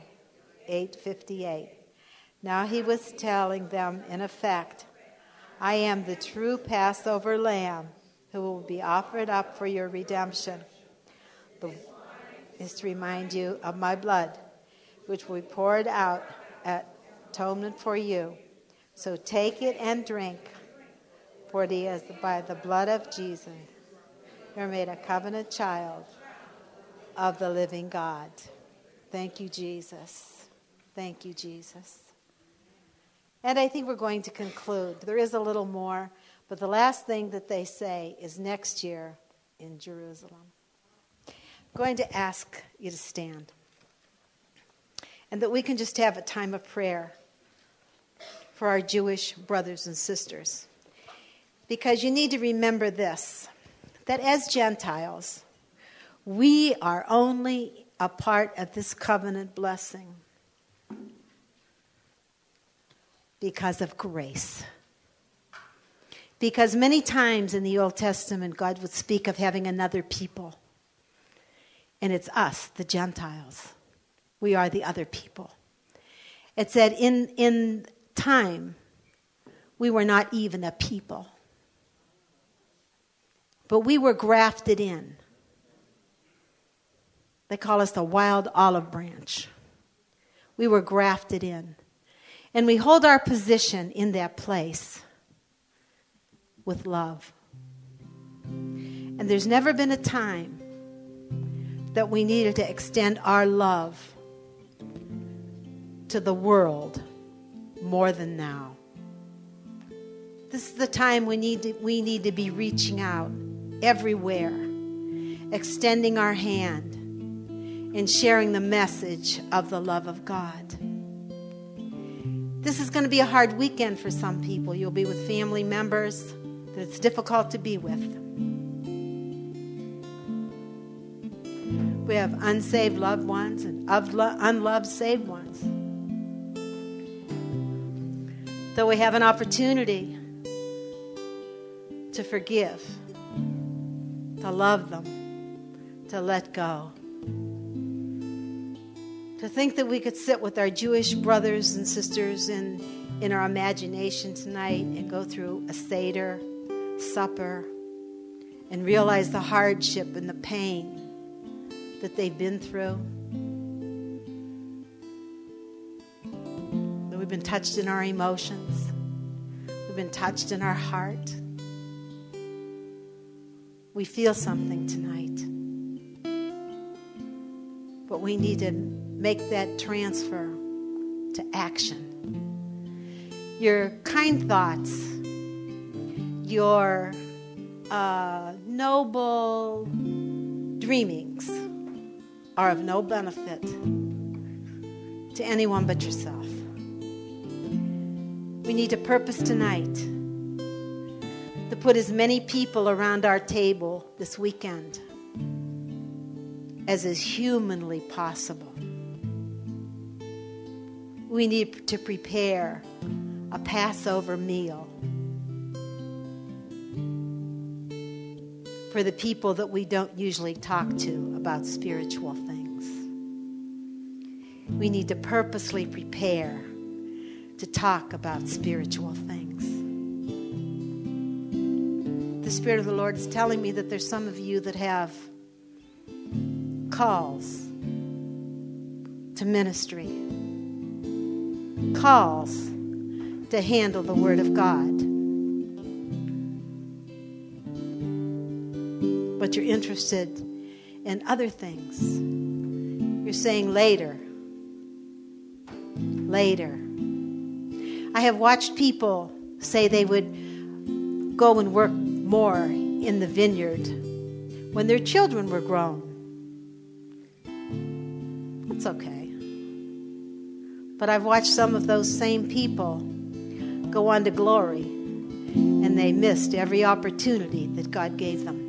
8:58. Now he was telling them, in effect, "I am the true Passover lamb who will be offered up for your redemption." Is to remind you of my blood, which will be poured out at atonement for you. So take it and drink, for it is by the blood of Jesus you're made a covenant child of the living God. Thank you, Jesus. Thank you, Jesus. And I think we're going to conclude. There is a little more, but the last thing that they say is next year in Jerusalem. I'm going to ask you to stand, and that we can just have a time of prayer for our Jewish brothers and sisters. Because you need to remember this, that as Gentiles, we are only a part of this covenant blessing because of grace. Because many times in the Old Testament, God would speak of having another people. And it's us, the Gentiles. We are the other people. It said in time, we were not even a people. But we were grafted in. They call us the wild olive branch. We were grafted in. And we hold our position in that place with love. And there's never been a time that we needed to extend our love to the world more than now. This is the time we need to be reaching out everywhere, extending our hand and sharing the message of the love of God. This is going to be a hard weekend for some people. You'll be with family members that it's difficult to be with. We have unsaved loved ones and unloved saved ones. So we have an opportunity to forgive, to love them, to let go. To think that we could sit with our Jewish brothers and sisters in our imagination tonight and go through a Seder, supper, and realize the hardship and the pain that they've been through. That we've been touched in our emotions. We've been touched in our heart. We feel something tonight. But we need to make that transfer to action. Your kind thoughts, your noble dreamings are of no benefit to anyone but yourself. We need to purpose tonight to put as many people around our table this weekend as is humanly possible. We need to prepare a Passover meal for the people that we don't usually talk to about spiritual things. We need to purposely prepare to talk about spiritual things. The Spirit of the Lord is telling me that there's some of you that have calls to ministry, calls to handle the Word of God. But you're interested in other things. You're saying later. I have watched people say they would go and work more in the vineyard when their children were grown. That's okay. But I've watched some of those same people go on to glory, and they missed every opportunity that God gave them.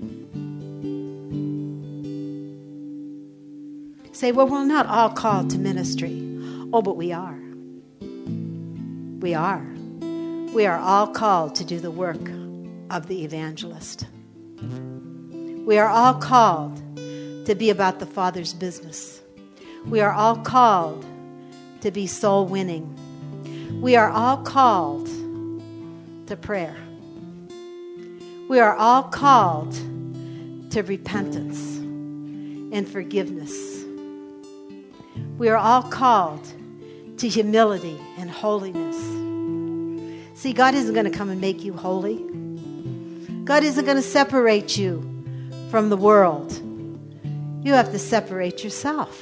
Say, well, we're not all called to ministry. Oh, but we are. We are. We are all called to do the work of the evangelist. We are all called to be about the Father's business. We are all called to be soul winning. We are all called to prayer. We are all called to repentance and forgiveness. We are all called to humility and holiness. See, God isn't going to come and make you holy. God isn't going to separate you from the world. You have to separate yourself.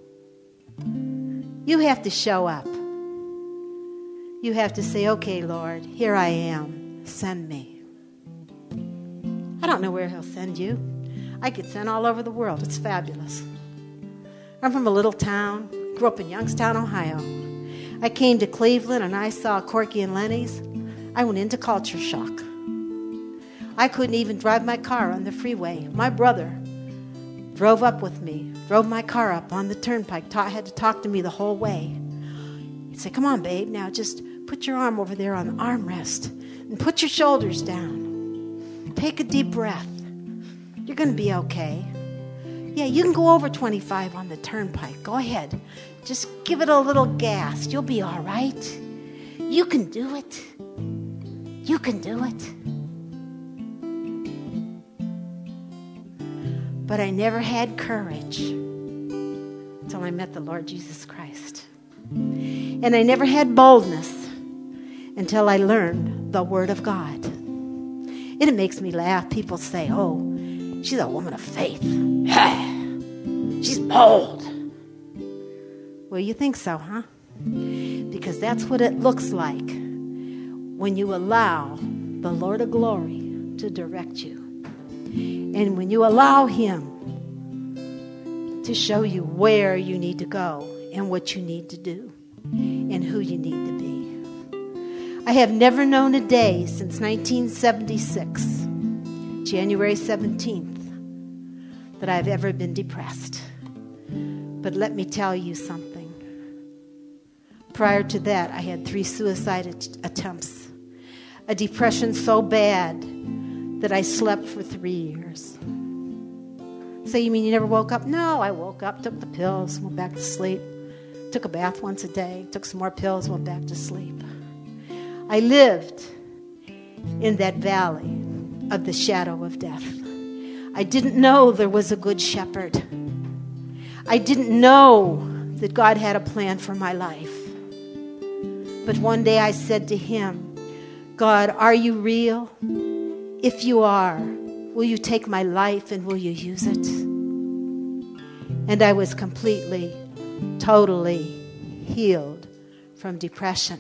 You have to show up. You have to say, okay, Lord, here I am. Send me. I don't know where He'll send you. I get sent all over the world. It's fabulous. I'm from a little town. Grew up in Youngstown, Ohio. I came to Cleveland and I saw Corky and Lenny's. I went into culture shock. I couldn't even drive my car on the freeway. My brother drove up with me, drove my car up on the turnpike, had to talk to me the whole way. He'd say, come on, babe, now just put your arm over there on the armrest and put your shoulders down. Take a deep breath. You're going to be okay. Yeah, you can go over 25 on the turnpike. Go ahead. Just give it a little gas. You'll be all right. You can do it. You can do it. But I never had courage until I met the Lord Jesus Christ. And I never had boldness until I learned the Word of God. And it makes me laugh. People say, oh, she's a woman of faith. She's bold. Well, you think so, huh? Because that's what it looks like when you allow the Lord of glory to direct you. And when you allow Him to show you where you need to go and what you need to do and who you need to be. I have never known a day since 1976, January 17th, that I've ever been depressed. But let me tell you something. Prior to that, I had 3 suicide attempts. A depression so bad that I slept for 3 years. So you mean you never woke up? No, I woke up, took the pills, went back to sleep. Took a bath once a day, took some more pills, went back to sleep. I lived in that valley of the shadow of death. I didn't know there was a good shepherd. I didn't know that God had a plan for my life. But one day I said to Him, God, are you real? If you are, will you take my life and will you use it? And I was completely, totally healed from depression.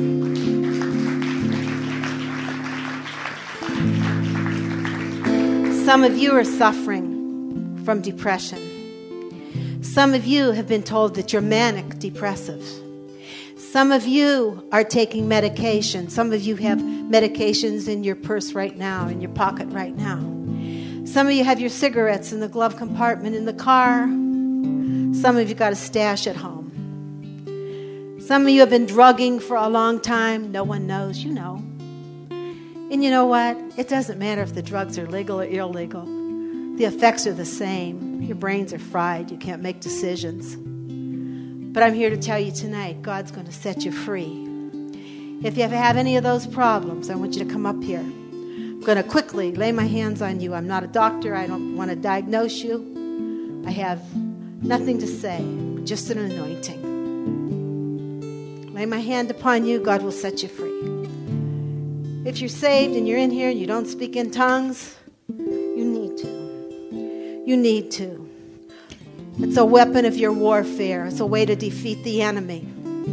Some of you are suffering from depression. Some of you have been told that you're manic depressive. Some of you are taking medication. Some of you have medications in your purse right now, in your pocket right now. Some of you have your cigarettes in the glove compartment in the car. Some of you got a stash at home. Some of you have been drugging for a long time. No one knows. You know. And you know what? It doesn't matter if the drugs are legal or illegal. The effects are the same. Your brains are fried. You can't make decisions. But I'm here to tell you tonight, God's going to set you free. If you ever have any of those problems, I want you to come up here. I'm going to quickly lay my hands on you. I'm not a doctor. I don't want to diagnose you. I have nothing to say, just an anointing. Lay my hand upon you, God will set you free. If you're saved and you're in here and you don't speak in tongues, you need to. You need to. It's a weapon of your warfare. It's a way to defeat the enemy.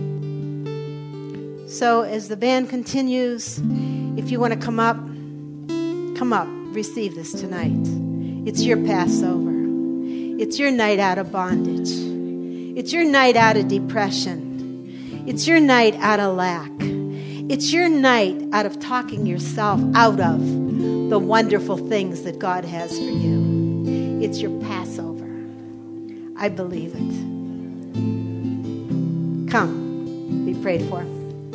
So as the band continues, if you want to come up, receive this tonight. It's your Passover. It's your night out of bondage. It's your night out of depression. It's your night out of lack. It's your night out of talking yourself out of the wonderful things that God has for you. It's your Passover. I believe it. Come, be prayed for.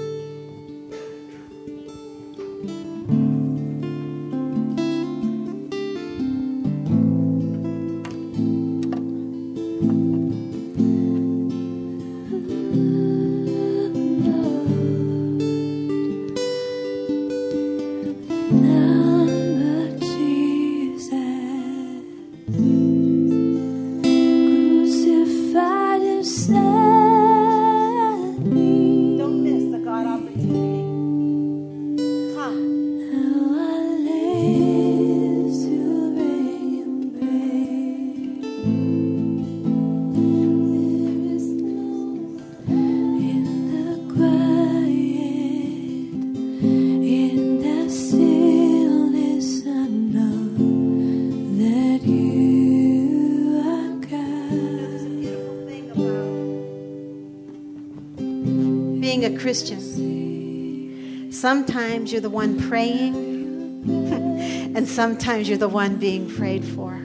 Christian. Sometimes you're the one praying, and sometimes you're the one being prayed for.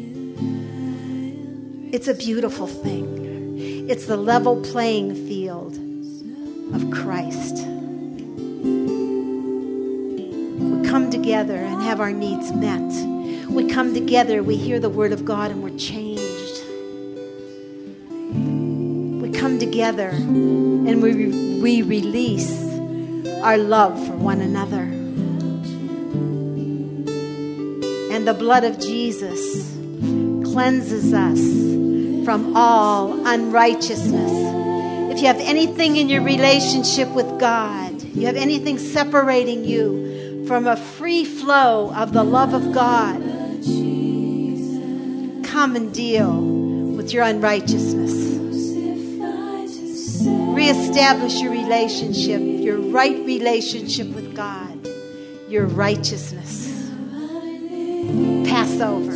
It's a beautiful thing. It's the level playing field of Christ. We come together and have our needs met. We come together, we hear the word of God, and we're changed. We come together and we release our love for one another. And the blood of Jesus cleanses us from all unrighteousness. If you have anything in your relationship with God, you have anything separating you from a free flow of the love of God, come and deal with your unrighteousness. Reestablish your relationship, your right relationship with God, your righteousness. Passover.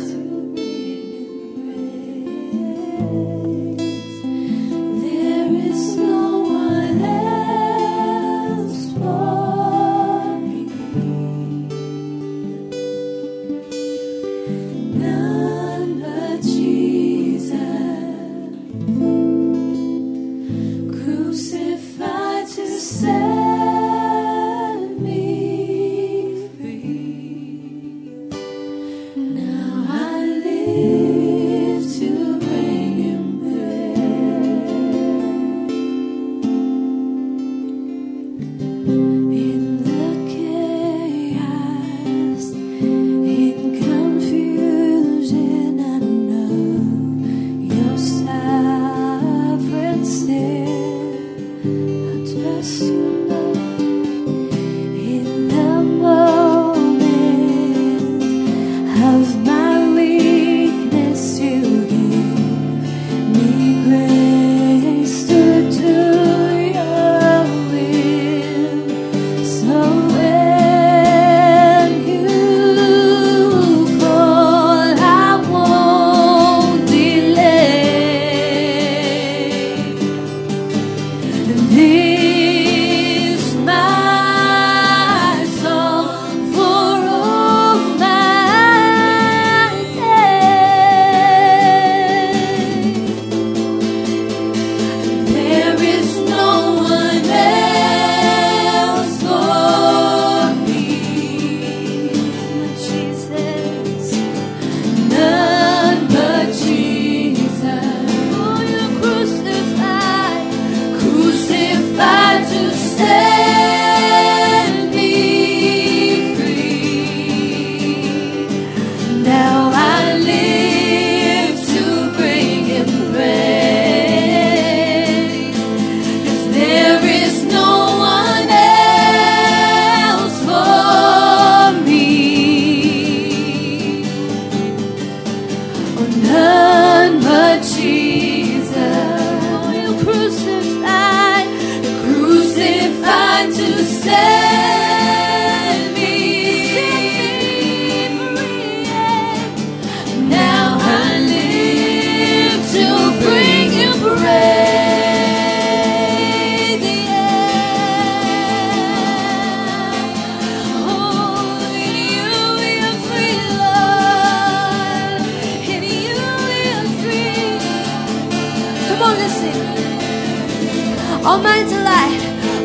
All my delight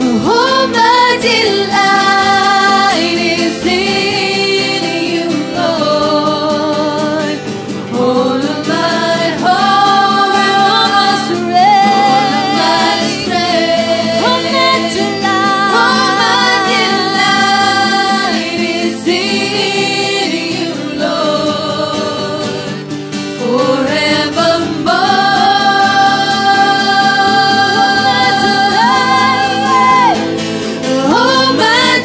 is in you, Lord. All of my hope, all my strength, all my delight is in you, Lord, forevermore. Oh my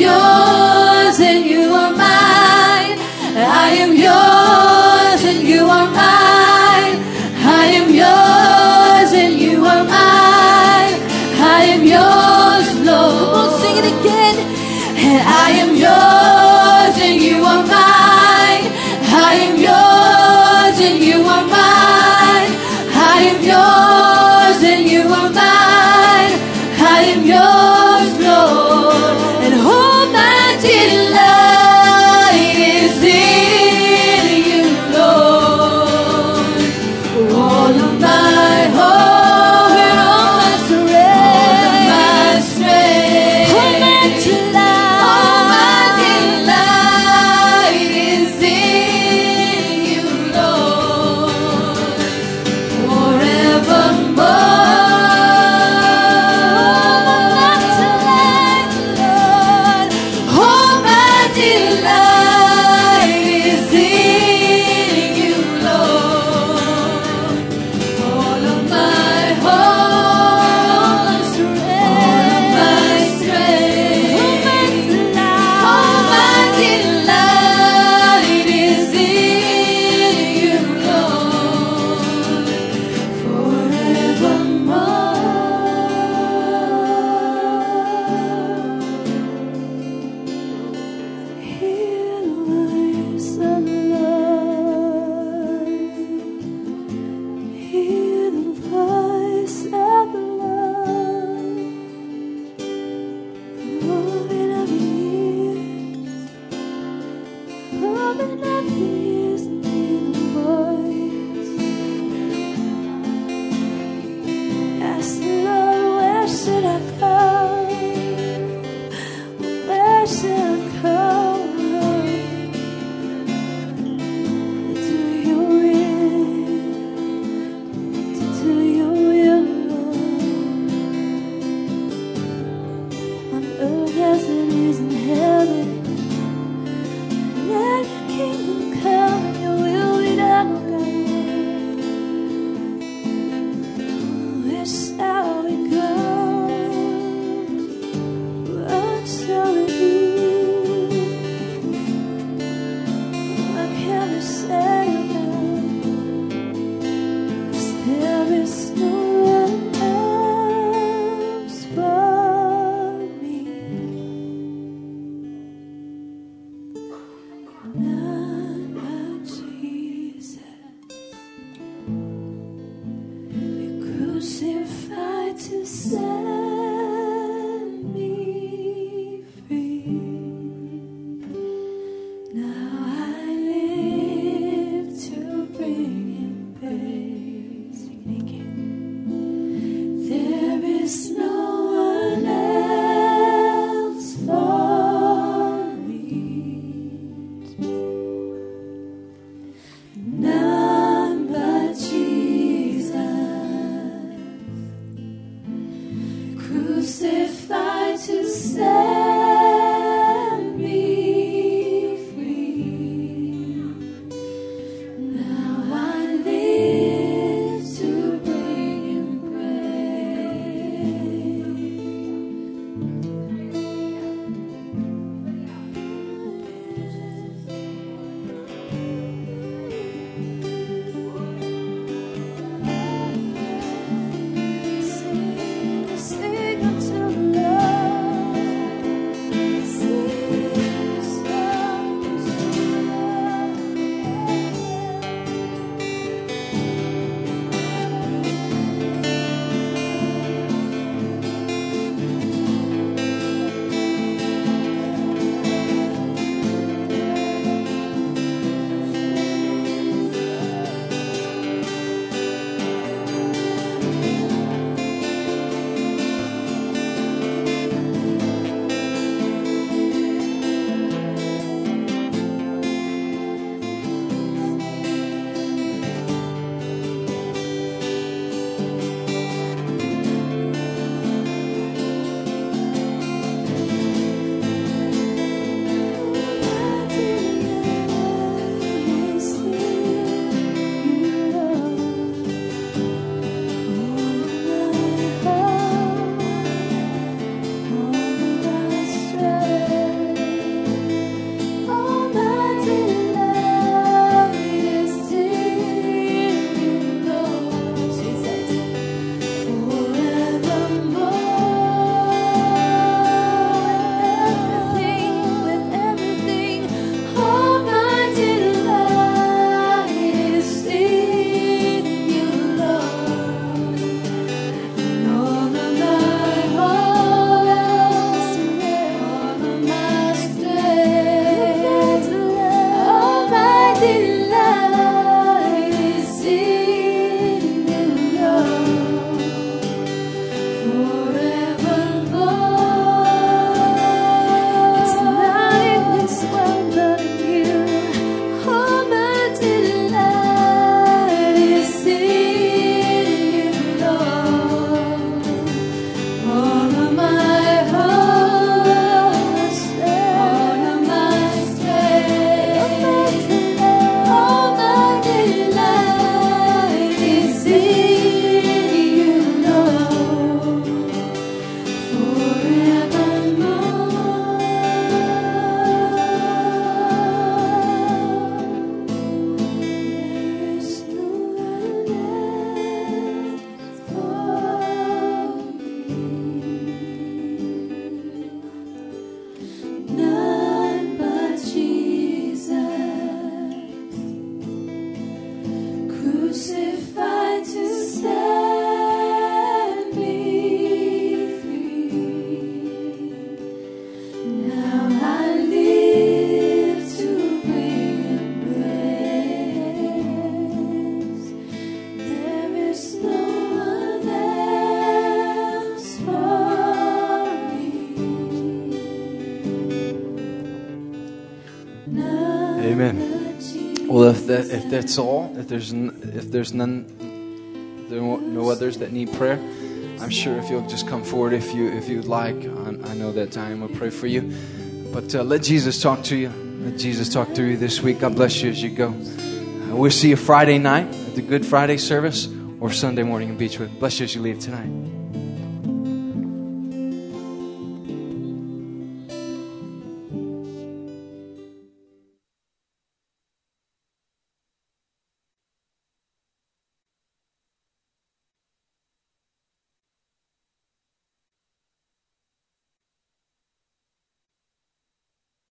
yours and you are mine. I am yours and you are mine. I am yours and you are mine. I am yours, Lord. Come on, sing it again. And I am yours and you are mine. I am yours and you are mine. I am yours and you are mine. I am yours, Lord. And all my delight is in you, Lord. All of my hope, all my strength, all my delight is in you, Lord. Forevermore. All my delight is in you, Lord. All of my hope, all of my strength, all my delight is in you, Lord. Forevermore. Hear the voice of love. Hear the voice of love. Moving of years, moving of years, hear the voice. Ask the Lord, where should I go? Where should I go? To your will, to your will, Lord. On earth as it is in heaven, let your kingdom come. Amen. Well, if that's all, if there's no others that need prayer, I'm sure if you'll just come forward if you'd like. I know that Diane will pray for you. But let Jesus talk to you. Let Jesus talk through you this week. God bless you as you go. We'll see you Friday night at the Good Friday service or Sunday morning in Beechwood. Bless you as you leave tonight.